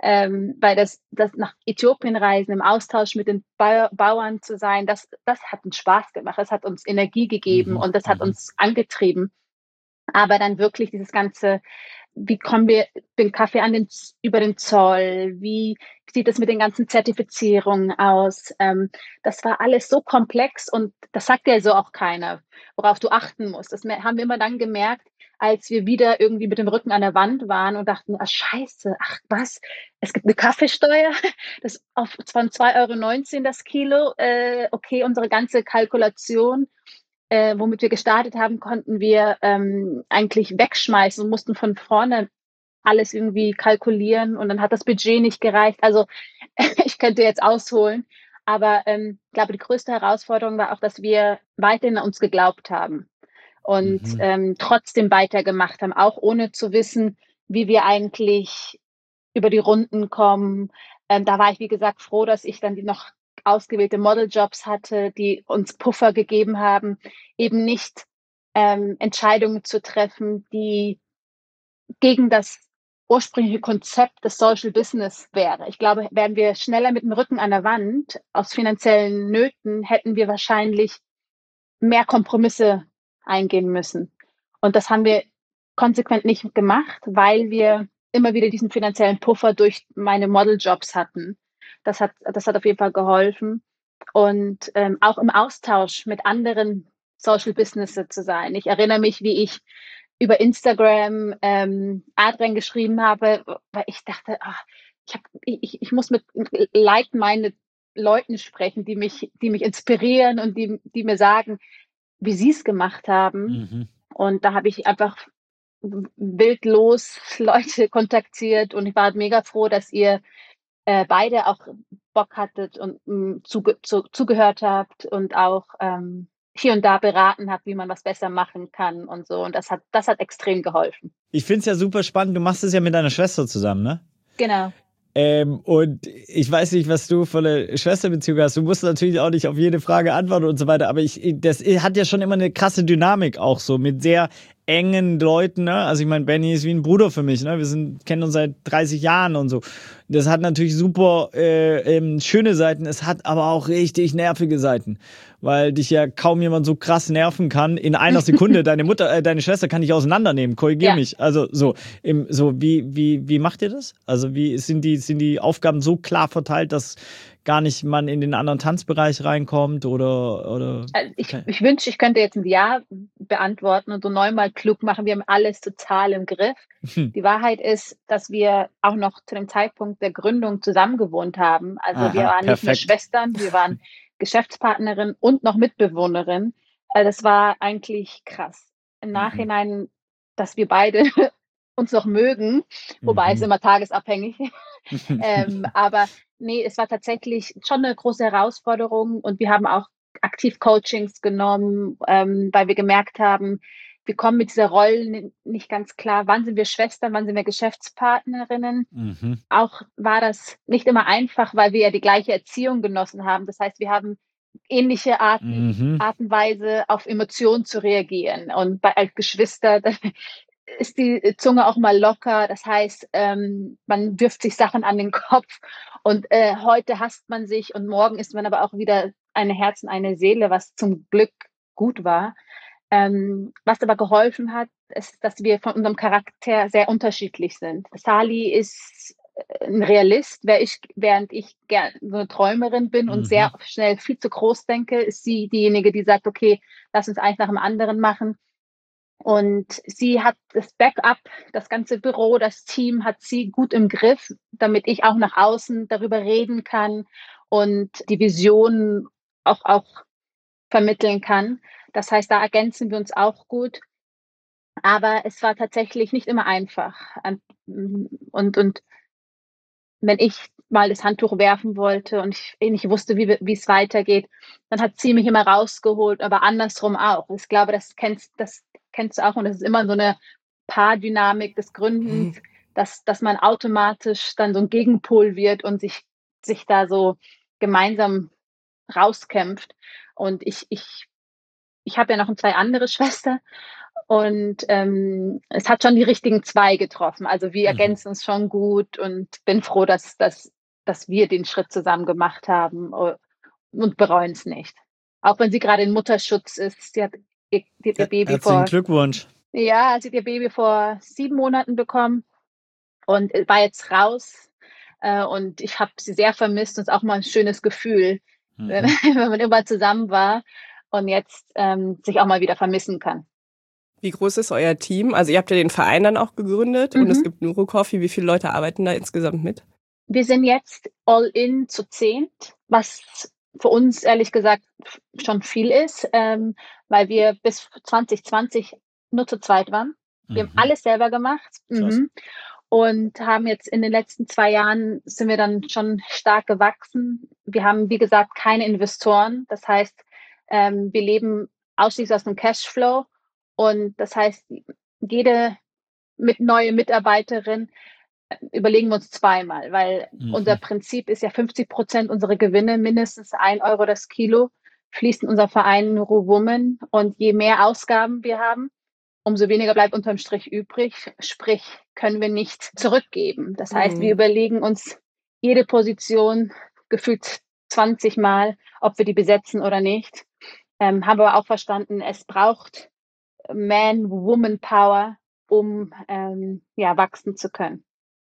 weil das nach Äthiopien reisen, im Austausch mit den Bauern zu sein, das hat uns Spaß gemacht. Das hat uns Energie gegeben Mhm. und das hat uns angetrieben. Aber dann wirklich dieses ganze, wie kommen wir den Kaffee über den Zoll? Wie sieht es mit den ganzen Zertifizierungen aus? Das war alles so komplex und das sagt ja so auch keiner, worauf du achten musst. Das haben wir immer dann gemerkt, als wir wieder irgendwie mit dem Rücken an der Wand waren und dachten, ah, scheiße, ach was, es gibt eine Kaffeesteuer, das von 2,19 € das Kilo. Okay, unsere ganze Kalkulation, womit wir gestartet haben, konnten wir eigentlich wegschmeißen und mussten von vorne alles irgendwie kalkulieren und dann hat das Budget nicht gereicht. Also ich könnte jetzt ausholen, aber ich glaube, die größte Herausforderung war auch, dass wir weiterhin an uns geglaubt haben und Mhm. trotzdem weitergemacht haben, auch ohne zu wissen, wie wir eigentlich über die Runden kommen. Da war ich, wie gesagt, froh, dass ich dann die noch ausgewählte Modeljobs hatte, die uns Puffer gegeben haben, eben nicht Entscheidungen zu treffen, die gegen das ursprüngliche Konzept des Social Business wäre. Ich glaube, wären wir schneller mit dem Rücken an der Wand aus finanziellen Nöten, hätten wir wahrscheinlich mehr Kompromisse eingehen müssen. Und das haben wir konsequent nicht gemacht, weil wir immer wieder diesen finanziellen Puffer durch meine Modeljobs hatten. Das hat auf jeden Fall geholfen. Und auch im Austausch mit anderen Social Businesses zu sein. Ich erinnere mich, wie ich über Instagram Adrian geschrieben habe, weil ich dachte, ich muss mit like-minded Leuten sprechen, die mich inspirieren und die mir sagen, wie sie es gemacht haben. Mhm. Und da habe ich einfach wildlos Leute kontaktiert und ich war mega froh, dass ihr beide auch Bock hattet und zugehört habt und auch hier und da beraten habt, wie man was besser machen kann und so. Und das hat extrem geholfen. Ich finde es ja super spannend. Du machst es ja mit deiner Schwester zusammen, ne? Genau. Und ich weiß nicht, was du für eine Schwesterbeziehung hast. Du musst natürlich auch nicht auf jede Frage antworten und so weiter, aber das hat ja schon immer eine krasse Dynamik auch so mit sehr engen Leuten, ne? Also ich meine, Benny ist wie ein Bruder für mich, ne? Kennen uns seit 30 Jahren und so. Das hat natürlich super schöne Seiten, es hat aber auch richtig nervige Seiten, weil dich ja kaum jemand so krass nerven kann. In einer Sekunde, deine Schwester kann dich auseinandernehmen, korrigier Ja. mich. Also wie macht ihr das? Also wie sind die Aufgaben so klar verteilt, dass gar nicht man in den anderen Tanzbereich reinkommt oder Ich wünschte, ich könnte jetzt ein Ja beantworten und so neunmal klug machen. Wir haben alles total im Griff. Die Wahrheit ist, dass wir auch noch zu dem Zeitpunkt der Gründung zusammen gewohnt haben. Also wir Aha, waren nicht nur perfekt. Schwestern, wir waren Geschäftspartnerin und noch Mitbewohnerin. Das war eigentlich krass. Im Nachhinein, dass wir beide uns noch mögen, wobei es immer tagesabhängig. Aber nee, es war tatsächlich schon eine große Herausforderung und wir haben auch aktiv Coachings genommen, weil wir gemerkt haben, wir kommen mit dieser Rolle nicht ganz klar. Wann sind wir Schwestern, wann sind wir Geschäftspartnerinnen? Mhm. Auch war das nicht immer einfach, weil wir ja die gleiche Erziehung genossen haben. Das heißt, wir haben ähnliche Mhm. Artenweise auf Emotionen zu reagieren. Und als Geschwister, da ist die Zunge auch mal locker. Das heißt, man wirft sich Sachen an den Kopf und heute hasst man sich und morgen ist man aber auch wieder ein Herz und eine Seele, was zum Glück gut war. Was aber geholfen hat, ist, dass wir von unserem Charakter sehr unterschiedlich sind. Sally ist ein Realist, während ich gern so eine Träumerin bin und sehr schnell viel zu groß denke, ist sie diejenige, die sagt, okay, lass uns eins nach dem anderen machen. Und sie hat das Backup, das ganze Büro, das Team hat sie gut im Griff, damit ich auch nach außen darüber reden kann und die Vision auch vermitteln kann. Das heißt, da ergänzen wir uns auch gut. Aber es war tatsächlich nicht immer einfach. Und wenn ich mal das Handtuch werfen wollte und ich nicht wusste, wie es weitergeht, dann hat sie mich immer rausgeholt, aber andersrum auch. Ich glaube, das kennst du auch und das ist immer so eine Paardynamik des Gründens, dass man automatisch dann so ein Gegenpol wird und sich da so gemeinsam rauskämpft. Und ich habe ja noch 2 andere Schwestern Und es hat schon die richtigen zwei getroffen. Also wir ergänzen uns schon gut und bin froh, dass wir den Schritt zusammen gemacht haben und bereuen es nicht. Auch wenn sie gerade in Mutterschutz ist. Sie hat ihr Baby Herzlichen Glückwunsch. Ja, sie hat ihr Baby vor 7 Monaten bekommen und war jetzt raus. Und ich habe sie sehr vermisst und es ist auch mal ein schönes Gefühl, wenn man immer zusammen war und jetzt sich auch mal wieder vermissen kann. Wie groß ist euer Team? Also ihr habt ja den Verein dann auch gegründet und es gibt Neurocoffee. Wie viele Leute arbeiten da insgesamt mit? Wir sind jetzt all in zu 10, was für uns ehrlich gesagt schon viel ist, weil wir bis 2020 nur zu zweit waren. Wir haben alles selber gemacht. Und haben jetzt in den letzten 2 Jahren sind wir dann schon stark gewachsen. Wir haben, wie gesagt, keine Investoren. Das heißt, wir leben ausschließlich aus dem Cashflow. Und das heißt, jede neue Mitarbeiterin überlegen wir uns zweimal, weil unser Prinzip ist ja 50% unserer Gewinne, mindestens 1 Euro das Kilo, fließen in unser Verein Nuru Women. Und je mehr Ausgaben wir haben, umso weniger bleibt unterm Strich übrig, sprich können wir nicht zurückgeben. Das heißt, wir überlegen uns jede Position gefühlt 20 Mal, ob wir die besetzen oder nicht. Haben aber auch verstanden, es braucht Man-Woman-Power, um wachsen zu können.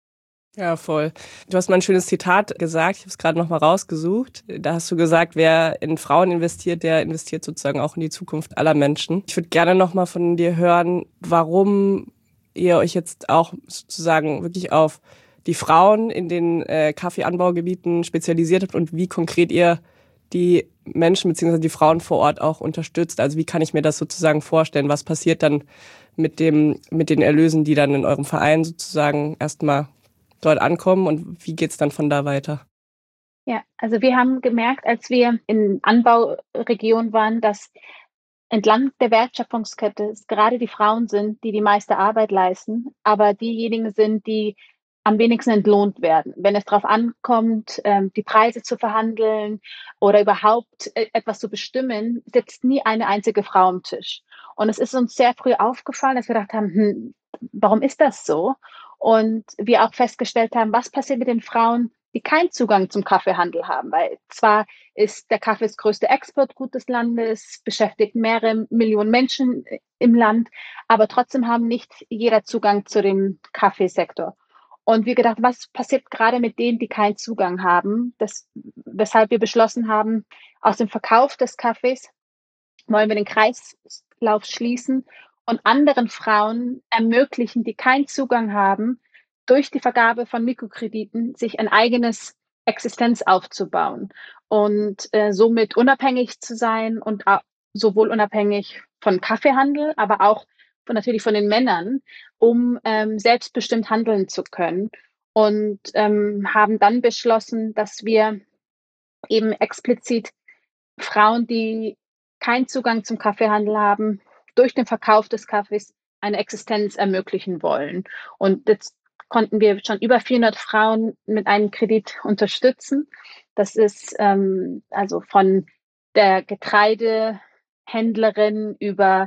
Ja, voll. Du hast mal ein schönes Zitat gesagt, ich habe es gerade noch mal rausgesucht. Da hast du gesagt, wer in Frauen investiert, der investiert sozusagen auch in die Zukunft aller Menschen. Ich würde gerne noch mal von dir hören, warum ihr euch jetzt auch sozusagen wirklich auf die Frauen in den Kaffeeanbaugebieten spezialisiert habt und wie konkret ihr die Menschen bzw. die Frauen vor Ort auch unterstützt. Also wie kann ich mir das sozusagen vorstellen? Was passiert dann mit den Erlösen, die dann in eurem Verein sozusagen erstmal dort ankommen und wie geht's dann von da weiter? Ja, also wir haben gemerkt, als wir in Anbauregionen waren, dass entlang der Wertschöpfungskette es gerade die Frauen sind, die die meiste Arbeit leisten, aber diejenigen sind, die am wenigsten entlohnt werden. Wenn es darauf ankommt, die Preise zu verhandeln oder überhaupt etwas zu bestimmen, sitzt nie eine einzige Frau am Tisch. Und es ist uns sehr früh aufgefallen, dass wir gedacht haben, warum ist das so? Und wir auch festgestellt haben, was passiert mit den Frauen, die keinen Zugang zum Kaffeehandel haben. Weil zwar ist der Kaffee das größte Exportgut des Landes, beschäftigt mehrere Millionen Menschen im Land, aber trotzdem haben nicht jeder Zugang zu dem Kaffeesektor. Und wir gedacht, was passiert gerade mit denen, die keinen Zugang haben? Weshalb wir beschlossen haben, aus dem Verkauf des Kaffees wollen wir den Kreislauf schließen und anderen Frauen ermöglichen, die keinen Zugang haben, durch die Vergabe von Mikrokrediten sich ein eigenes Existenz aufzubauen und somit unabhängig zu sein und sowohl unabhängig von Kaffeehandel, aber auch natürlich von den Männern, um selbstbestimmt handeln zu können. Und haben dann beschlossen, dass wir eben explizit Frauen, die keinen Zugang zum Kaffeehandel haben, durch den Verkauf des Kaffees eine Existenz ermöglichen wollen. Und jetzt konnten wir schon über 400 Frauen mit einem Kredit unterstützen. Das ist also von der Getreidehändlerin über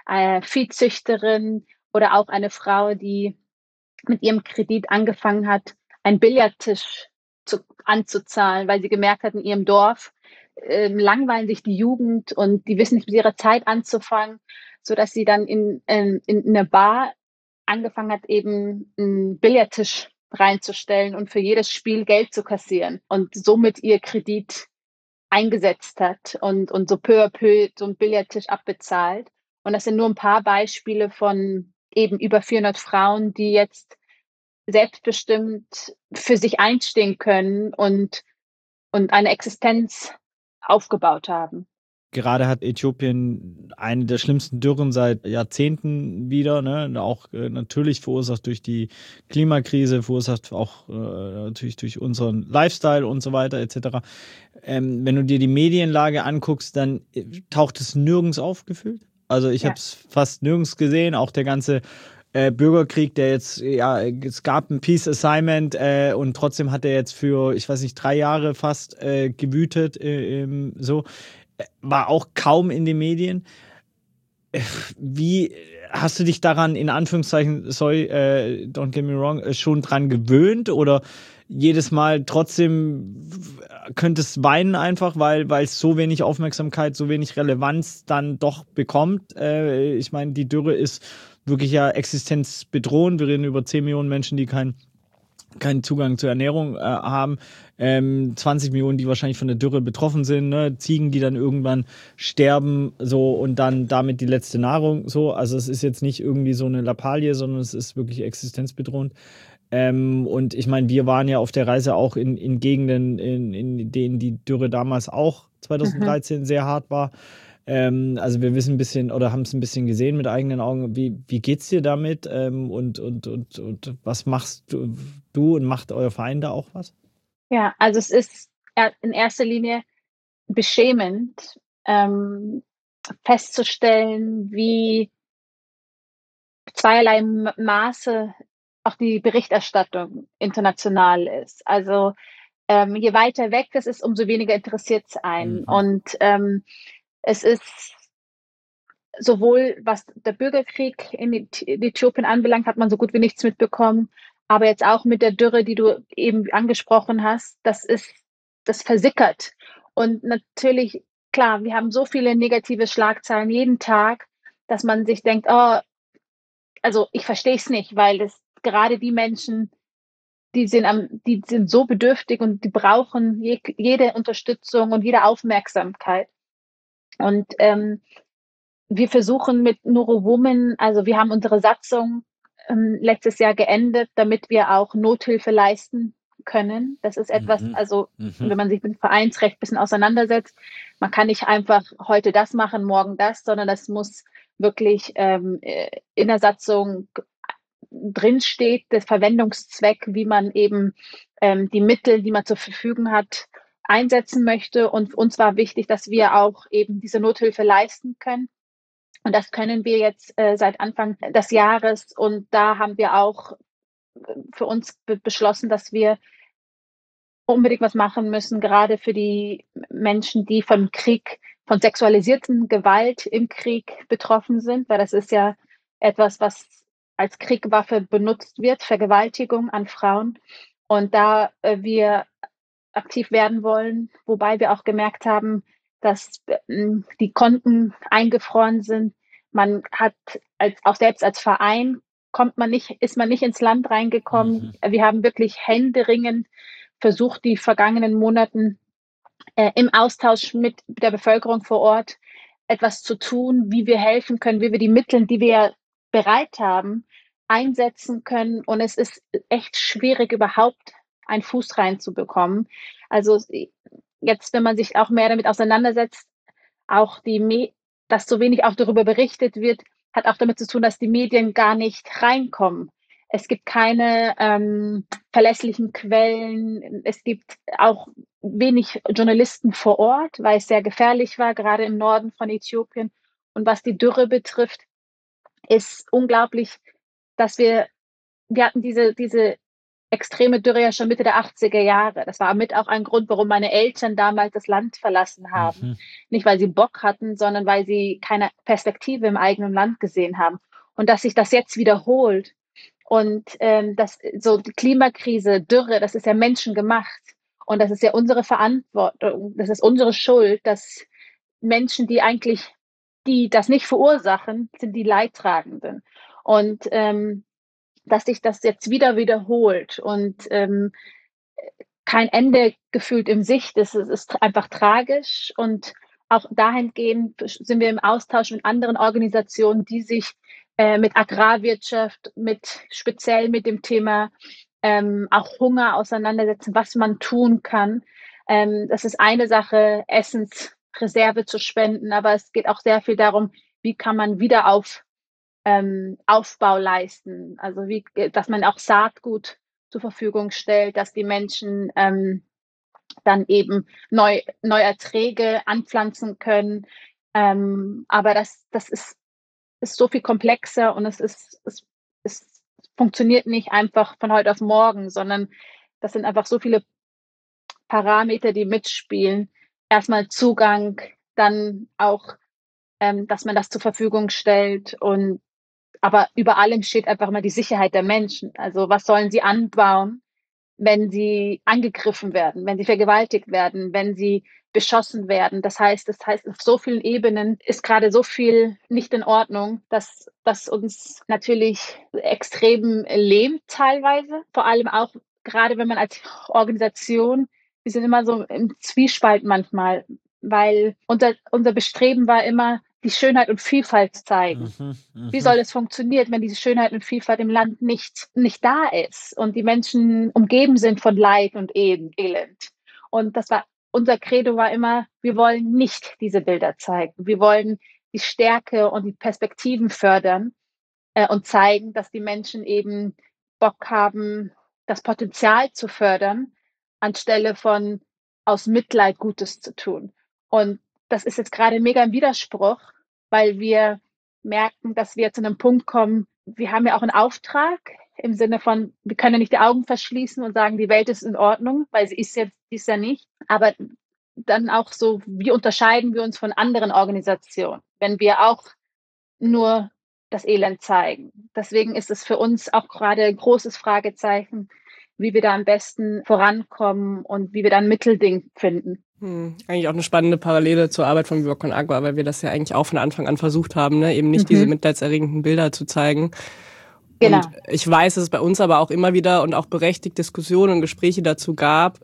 Viehzüchterin oder auch eine Frau, die mit ihrem Kredit angefangen hat, einen Billardtisch anzuzahlen, weil sie gemerkt hat, in ihrem Dorf langweilen sich die Jugend und die wissen nicht, mit ihrer Zeit anzufangen, sodass sie dann in einer Bar angefangen hat, eben einen Billardtisch reinzustellen und für jedes Spiel Geld zu kassieren und somit ihr Kredit eingesetzt hat und so peu à peu so einen Billardtisch abbezahlt. Und das sind nur ein paar Beispiele von eben über 400 Frauen, die jetzt selbstbestimmt für sich einstehen können und eine Existenz aufgebaut haben. Gerade hat Äthiopien eine der schlimmsten Dürren seit Jahrzehnten wieder, ne? Auch natürlich verursacht durch die Klimakrise, verursacht auch natürlich durch unseren Lifestyle und so weiter etc. Wenn du dir die Medienlage anguckst, dann taucht es nirgends auf, gefühlt. Also ich habe es fast nirgends gesehen, auch der ganze Bürgerkrieg, der jetzt, es gab ein Peace Assignment und trotzdem hat er jetzt für, ich weiß nicht, 3 Jahre fast gewütet, so. War auch kaum in den Medien. Wie hast du dich daran, in Anführungszeichen, sorry, don't get me wrong, schon dran gewöhnt oder jedes Mal trotzdem könntest weinen einfach, weil es so wenig Aufmerksamkeit, so wenig Relevanz dann doch bekommt? Ich meine, die Dürre ist wirklich ja existenzbedrohend. Wir reden über 10 Millionen Menschen, die keinen Zugang zur Ernährung haben, 20 Millionen, die wahrscheinlich von der Dürre betroffen sind, ne? Ziegen, die dann irgendwann sterben, so, und dann damit die letzte Nahrung, so. Also es ist jetzt nicht irgendwie so eine Lappalie, sondern es ist wirklich existenzbedrohend. Und ich meine, wir waren ja auf der Reise auch in Gegenden, in denen die Dürre damals auch 2013 sehr hart war. Also wir wissen ein bisschen oder haben es ein bisschen gesehen mit eigenen Augen. Wie geht's dir damit? Und was machst du und macht euer Verein da auch was? Ja, also es ist in erster Linie beschämend, festzustellen, wie zweierlei Maße auch die Berichterstattung international ist. Also je weiter weg das ist, umso weniger interessiert es einen. Mhm. Und es ist sowohl, was der Bürgerkrieg in Äthiopien anbelangt, hat man so gut wie nichts mitbekommen. Aber jetzt auch mit der Dürre, die du eben angesprochen hast, das versickert. Und natürlich, klar, wir haben so viele negative Schlagzeilen jeden Tag, dass man sich denkt, oh, also ich verstehe es nicht, weil das gerade die Menschen, die sind so bedürftig und die brauchen jede Unterstützung und jede Aufmerksamkeit. Und wir versuchen mit Nuro Women, also wir haben unsere Satzung letztes Jahr geendet, damit wir auch Nothilfe leisten können. Das ist etwas, also wenn man sich mit dem Vereinsrecht ein bisschen auseinandersetzt, man kann nicht einfach heute das machen, morgen das, sondern das muss wirklich in der Satzung drin steht, der Verwendungszweck, wie man eben die Mittel, die man zur Verfügung hat, einsetzen möchte. Und uns war wichtig, dass wir auch eben diese Nothilfe leisten können. Und das können wir jetzt seit Anfang des Jahres. Und da haben wir auch für uns beschlossen, dass wir unbedingt was machen müssen, gerade für die Menschen, die vom Krieg, von sexualisierten Gewalt im Krieg betroffen sind, weil das ist ja etwas, was als Kriegwaffe benutzt wird, Vergewaltigung an Frauen. Und da wir aktiv werden wollen, wobei wir auch gemerkt haben, dass die Konten eingefroren sind. Man hat auch selbst als Verein ist man nicht ins Land reingekommen. Wir haben wirklich händeringend versucht, die vergangenen Monaten im Austausch mit der Bevölkerung vor Ort etwas zu tun, wie wir helfen können, wie wir die Mittel, die wir bereit haben, einsetzen können. Und es ist echt schwierig, überhaupt einen Fuß reinzubekommen. Also jetzt, wenn man sich auch mehr damit auseinandersetzt, auch dass so wenig auch darüber berichtet wird, hat auch damit zu tun, dass die Medien gar nicht reinkommen. Es gibt keine verlässlichen Quellen. Es gibt auch wenig Journalisten vor Ort, weil es sehr gefährlich war, gerade im Norden von Äthiopien. Und was die Dürre betrifft, ist unglaublich, dass wir hatten diese extreme Dürre ja schon Mitte der 80er Jahre. Das war mit auch ein Grund, warum meine Eltern damals das Land verlassen haben. Nicht, weil sie Bock hatten, sondern weil sie keine Perspektive im eigenen Land gesehen haben. Und dass sich das jetzt wiederholt und die Klimakrise, Dürre, das ist ja menschengemacht. Und das ist ja unsere Verantwortung, das ist unsere Schuld, dass Menschen, die das nicht verursachen, sind die Leidtragenden. Und dass sich das jetzt wieder wiederholt und kein Ende gefühlt in Sicht ist. Es ist einfach tragisch und auch dahingehend sind wir im Austausch mit anderen Organisationen, die sich mit Agrarwirtschaft, speziell mit dem Thema auch Hunger auseinandersetzen, was man tun kann. Das ist eine Sache, Essensreserve zu spenden, aber es geht auch sehr viel darum, wie kann man wieder Aufbau leisten. Also dass man auch Saatgut zur Verfügung stellt, dass die Menschen dann eben neue Erträge anpflanzen können. Aber das ist so viel komplexer und es funktioniert nicht einfach von heute auf morgen, sondern das sind einfach so viele Parameter, die mitspielen. Erstmal Zugang, dann auch dass man das zur Verfügung stellt. Aber über allem steht einfach mal die Sicherheit der Menschen. Also was sollen sie anbauen, wenn sie angegriffen werden, wenn sie vergewaltigt werden, wenn sie beschossen werden? Das heißt, auf so vielen Ebenen ist gerade so viel nicht in Ordnung, dass uns natürlich extrem lähmt teilweise. Vor allem auch gerade, wenn man als Organisation, wir sind immer so im Zwiespalt manchmal, weil unser Bestreben war immer, die Schönheit und Vielfalt zu zeigen. Wie soll es funktionieren, wenn diese Schönheit und Vielfalt im Land nicht da ist und die Menschen umgeben sind von Leid und Elend? Und unser Credo war immer, wir wollen nicht diese Bilder zeigen. Wir wollen die Stärke und die Perspektiven fördern und zeigen, dass die Menschen eben Bock haben, das Potenzial zu fördern, anstelle von aus Mitleid Gutes zu tun. Und das ist jetzt gerade mega im Widerspruch, weil wir merken, dass wir zu einem Punkt kommen, wir haben ja auch einen Auftrag im Sinne von, wir können ja nicht die Augen verschließen und sagen, die Welt ist in Ordnung, weil sie ist ja nicht. Aber dann auch so, wie unterscheiden wir uns von anderen Organisationen, wenn wir auch nur das Elend zeigen? Deswegen ist es für uns auch gerade ein großes Fragezeichen, wie wir da am besten vorankommen und wie wir da ein Mittelding finden. Eigentlich auch eine spannende Parallele zur Arbeit von Viva Con Agua, weil wir das ja eigentlich auch von Anfang an versucht haben, ne? Eben nicht diese mitleidserregenden Bilder zu zeigen. Genau. Und ich weiß, dass es bei uns aber auch immer wieder und auch berechtigt Diskussionen und Gespräche dazu gab,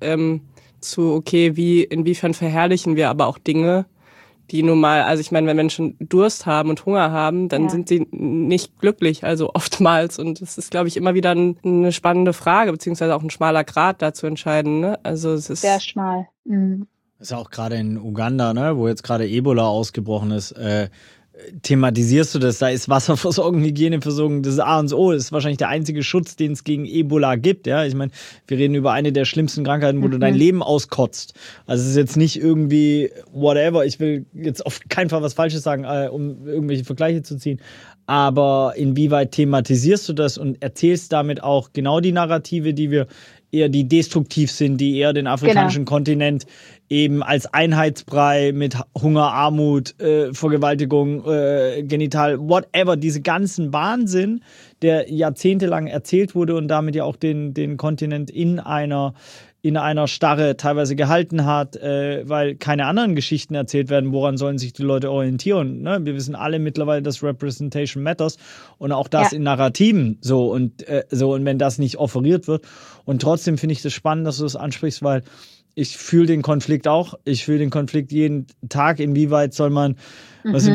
okay, inwiefern verherrlichen wir aber auch Dinge, die nun mal, also ich meine, wenn Menschen Durst haben und Hunger haben, dann sind sie nicht glücklich, also oftmals. Und es ist, glaube ich, immer wieder eine spannende Frage, beziehungsweise auch ein schmaler Grat da zu entscheiden, ne? Also es ist sehr schmal. Mhm. Das ist ja auch gerade in Uganda, ne, wo jetzt gerade Ebola ausgebrochen ist, thematisierst du das? Da ist Wasserversorgung, Hygieneversorgung das A und O. Das ist wahrscheinlich der einzige Schutz, den es gegen Ebola gibt. Ja, ich meine, wir reden über eine der schlimmsten Krankheiten, wo du dein Leben auskotzt. Also es ist jetzt nicht irgendwie whatever. Ich will jetzt auf keinen Fall was Falsches sagen, um irgendwelche Vergleiche zu ziehen. Aber inwieweit thematisierst du das und erzählst damit auch genau die Narrative, die destruktiv sind, die eher den afrikanischen Kontinent eben als Einheitsbrei mit Hunger, Armut, Vergewaltigung, Genital, whatever, diese ganzen Wahnsinn, der jahrzehntelang erzählt wurde und damit ja auch den Kontinent in einer Starre teilweise gehalten hat, weil keine anderen Geschichten erzählt werden, woran sollen sich die Leute orientieren. Ne? Wir wissen alle mittlerweile, dass Representation matters und auch das in Narrativen so und wenn das nicht offeriert wird. Und trotzdem finde ich das spannend, dass du das ansprichst, weil ich fühle den Konflikt auch. Ich fühle den Konflikt jeden Tag. Inwieweit soll man, also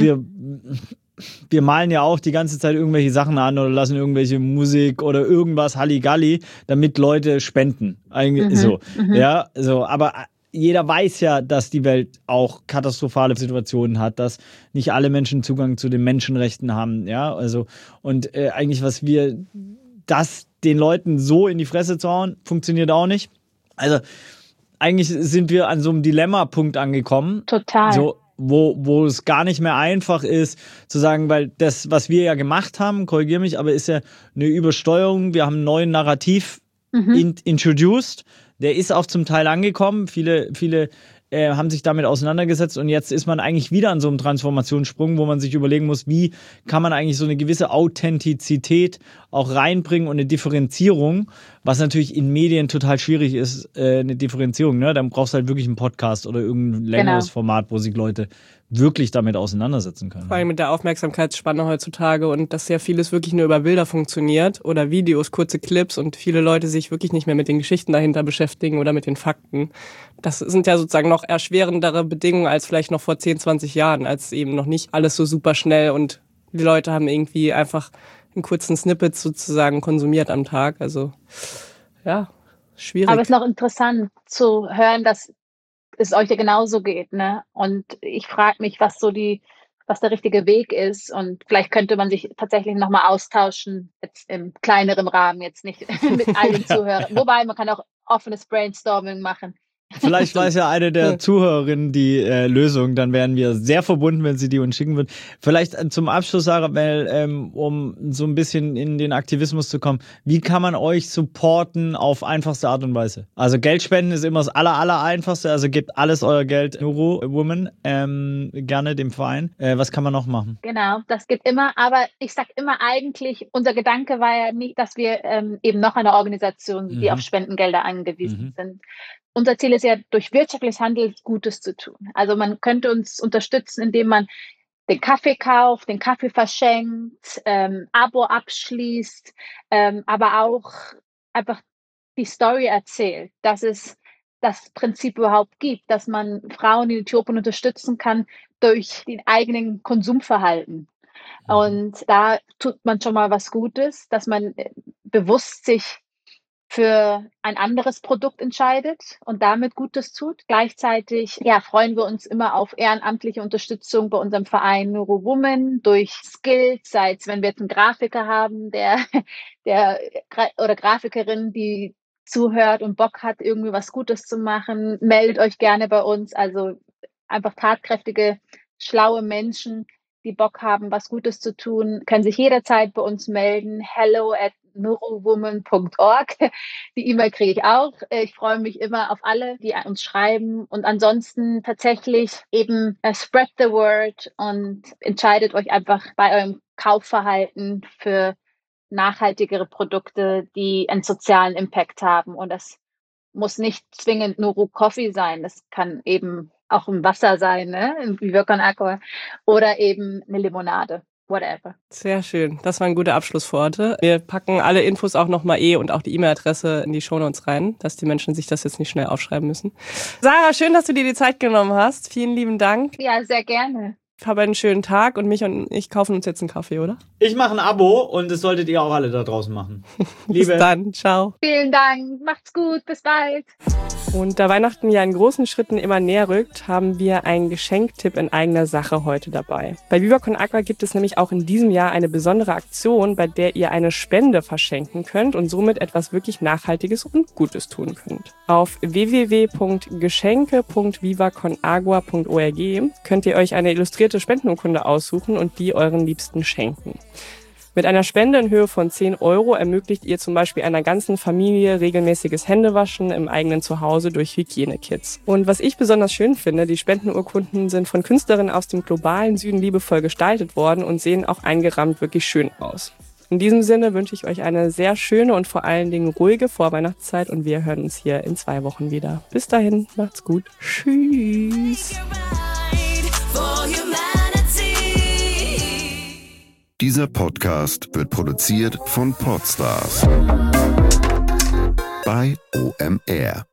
wir malen ja auch die ganze Zeit irgendwelche Sachen an oder lassen irgendwelche Musik oder irgendwas Halligalli, damit Leute spenden. Eigentlich Ja, so, aber jeder weiß ja, dass die Welt auch katastrophale Situationen hat, dass nicht alle Menschen Zugang zu den Menschenrechten haben, ja, also und eigentlich das den Leuten so in die Fresse zu hauen, funktioniert auch nicht. Also eigentlich sind wir an so einem Dilemma-Punkt angekommen. Total. So, wo es gar nicht mehr einfach ist, zu sagen, weil das, was wir ja gemacht haben, korrigiere mich, aber ist ja eine Übersteuerung. Wir haben einen neuen Narrativ introduced. Der ist auch zum Teil angekommen. Viele haben sich damit auseinandergesetzt und jetzt ist man eigentlich wieder an so einem Transformationssprung, wo man sich überlegen muss, wie kann man eigentlich so eine gewisse Authentizität auch reinbringen und eine Differenzierung, was natürlich in Medien total schwierig ist, eine Differenzierung, ne? Dann brauchst du halt wirklich einen Podcast oder irgendein längeres Format, wo sich Leute wirklich damit auseinandersetzen können. Vor allem mit der Aufmerksamkeitsspanne heutzutage und dass ja vieles wirklich nur über Bilder funktioniert oder Videos, kurze Clips und viele Leute sich wirklich nicht mehr mit den Geschichten dahinter beschäftigen oder mit den Fakten. Das sind ja sozusagen noch erschwerendere Bedingungen als vielleicht noch vor 10, 20 Jahren, als eben noch nicht alles so super schnell und die Leute haben irgendwie einfach einen kurzen Snippet sozusagen konsumiert am Tag. Also ja, schwierig. Aber es ist noch interessant zu hören, dass es euch ja genauso geht, ne? Und ich frage mich, was der richtige Weg ist. Und vielleicht könnte man sich tatsächlich nochmal austauschen, jetzt im kleineren Rahmen, jetzt nicht mit allen Zuhörern. Wobei, man kann auch offenes Brainstorming machen. Vielleicht weiß ja eine der Zuhörerinnen die Lösung, dann wären wir sehr verbunden, wenn sie die uns schicken würden. Vielleicht zum Abschluss, Sarah, um so ein bisschen in den Aktivismus zu kommen, wie kann man euch supporten auf einfachste Art und Weise? Also Geld spenden ist immer das aller einfachste, also gebt alles euer Geld Nuru Women, gerne dem Verein. Was kann man noch machen? Genau, das geht immer, aber ich sag immer eigentlich, unser Gedanke war ja nicht, dass wir eben noch eine Organisation, die auf Spendengelder angewiesen sind. Unser Ziel ist ja, durch wirtschaftliches Handeln Gutes zu tun. Also man könnte uns unterstützen, indem man den Kaffee kauft, den Kaffee verschenkt, Abo abschließt, aber auch einfach die Story erzählt, dass es das Prinzip überhaupt gibt, dass man Frauen in Äthiopien unterstützen kann durch den eigenen Konsumverhalten. Und da tut man schon mal was Gutes, dass man bewusst sich für ein anderes Produkt entscheidet und damit Gutes tut. Gleichzeitig freuen wir uns immer auf ehrenamtliche Unterstützung bei unserem Verein Nuru Women durch Skills, sei es, wenn wir jetzt einen Grafiker haben, der oder Grafikerin, die zuhört und Bock hat, irgendwie was Gutes zu machen, meldet euch gerne bei uns. Also einfach tatkräftige, schlaue Menschen, die Bock haben, was Gutes zu tun, können sich jederzeit bei uns melden. hello@nuruwoman.org. Die E-Mail kriege ich auch. Ich freue mich immer auf alle, die uns schreiben. Und ansonsten tatsächlich eben spread the word und entscheidet euch einfach bei eurem Kaufverhalten für nachhaltigere Produkte, die einen sozialen Impact haben. Und das muss nicht zwingend Nuru Coffee sein. Das kann eben auch ein Wasser sein, ne? Viva Con Agua. Oder eben eine Limonade. Whatever. Sehr schön. Das waren gute Abschlussworte. Wir packen alle Infos auch nochmal und auch die E-Mail-Adresse in die Shownotes rein, dass die Menschen sich das jetzt nicht schnell aufschreiben müssen. Sarah, schön, dass du dir die Zeit genommen hast. Vielen lieben Dank. Ja, sehr gerne. Hab einen schönen Tag und mich und ich kaufen uns jetzt einen Kaffee, oder? Ich mache ein Abo und das solltet ihr auch alle da draußen machen. Liebe. Bis dann, ciao. Vielen Dank, macht's gut, bis bald. Und da Weihnachten ja in großen Schritten immer näher rückt, haben wir einen Geschenktipp in eigener Sache heute dabei. Bei Viva Con Agua gibt es nämlich auch in diesem Jahr eine besondere Aktion, bei der ihr eine Spende verschenken könnt und somit etwas wirklich Nachhaltiges und Gutes tun könnt. Auf www.geschenke.vivaconagua.org könnt ihr euch eine illustrierte Spendenurkunde aussuchen und die euren Liebsten schenken. Mit einer Spende in Höhe von 10 € ermöglicht ihr zum Beispiel einer ganzen Familie regelmäßiges Händewaschen im eigenen Zuhause durch Hygienekits. Und was ich besonders schön finde, die Spendenurkunden sind von Künstlerinnen aus dem globalen Süden liebevoll gestaltet worden und sehen auch eingerahmt wirklich schön aus. In diesem Sinne wünsche ich euch eine sehr schöne und vor allen Dingen ruhige Vorweihnachtszeit und wir hören uns hier in 2 Wochen wieder. Bis dahin, macht's gut. Tschüss. Dieser Podcast wird produziert von Podstars bei OMR.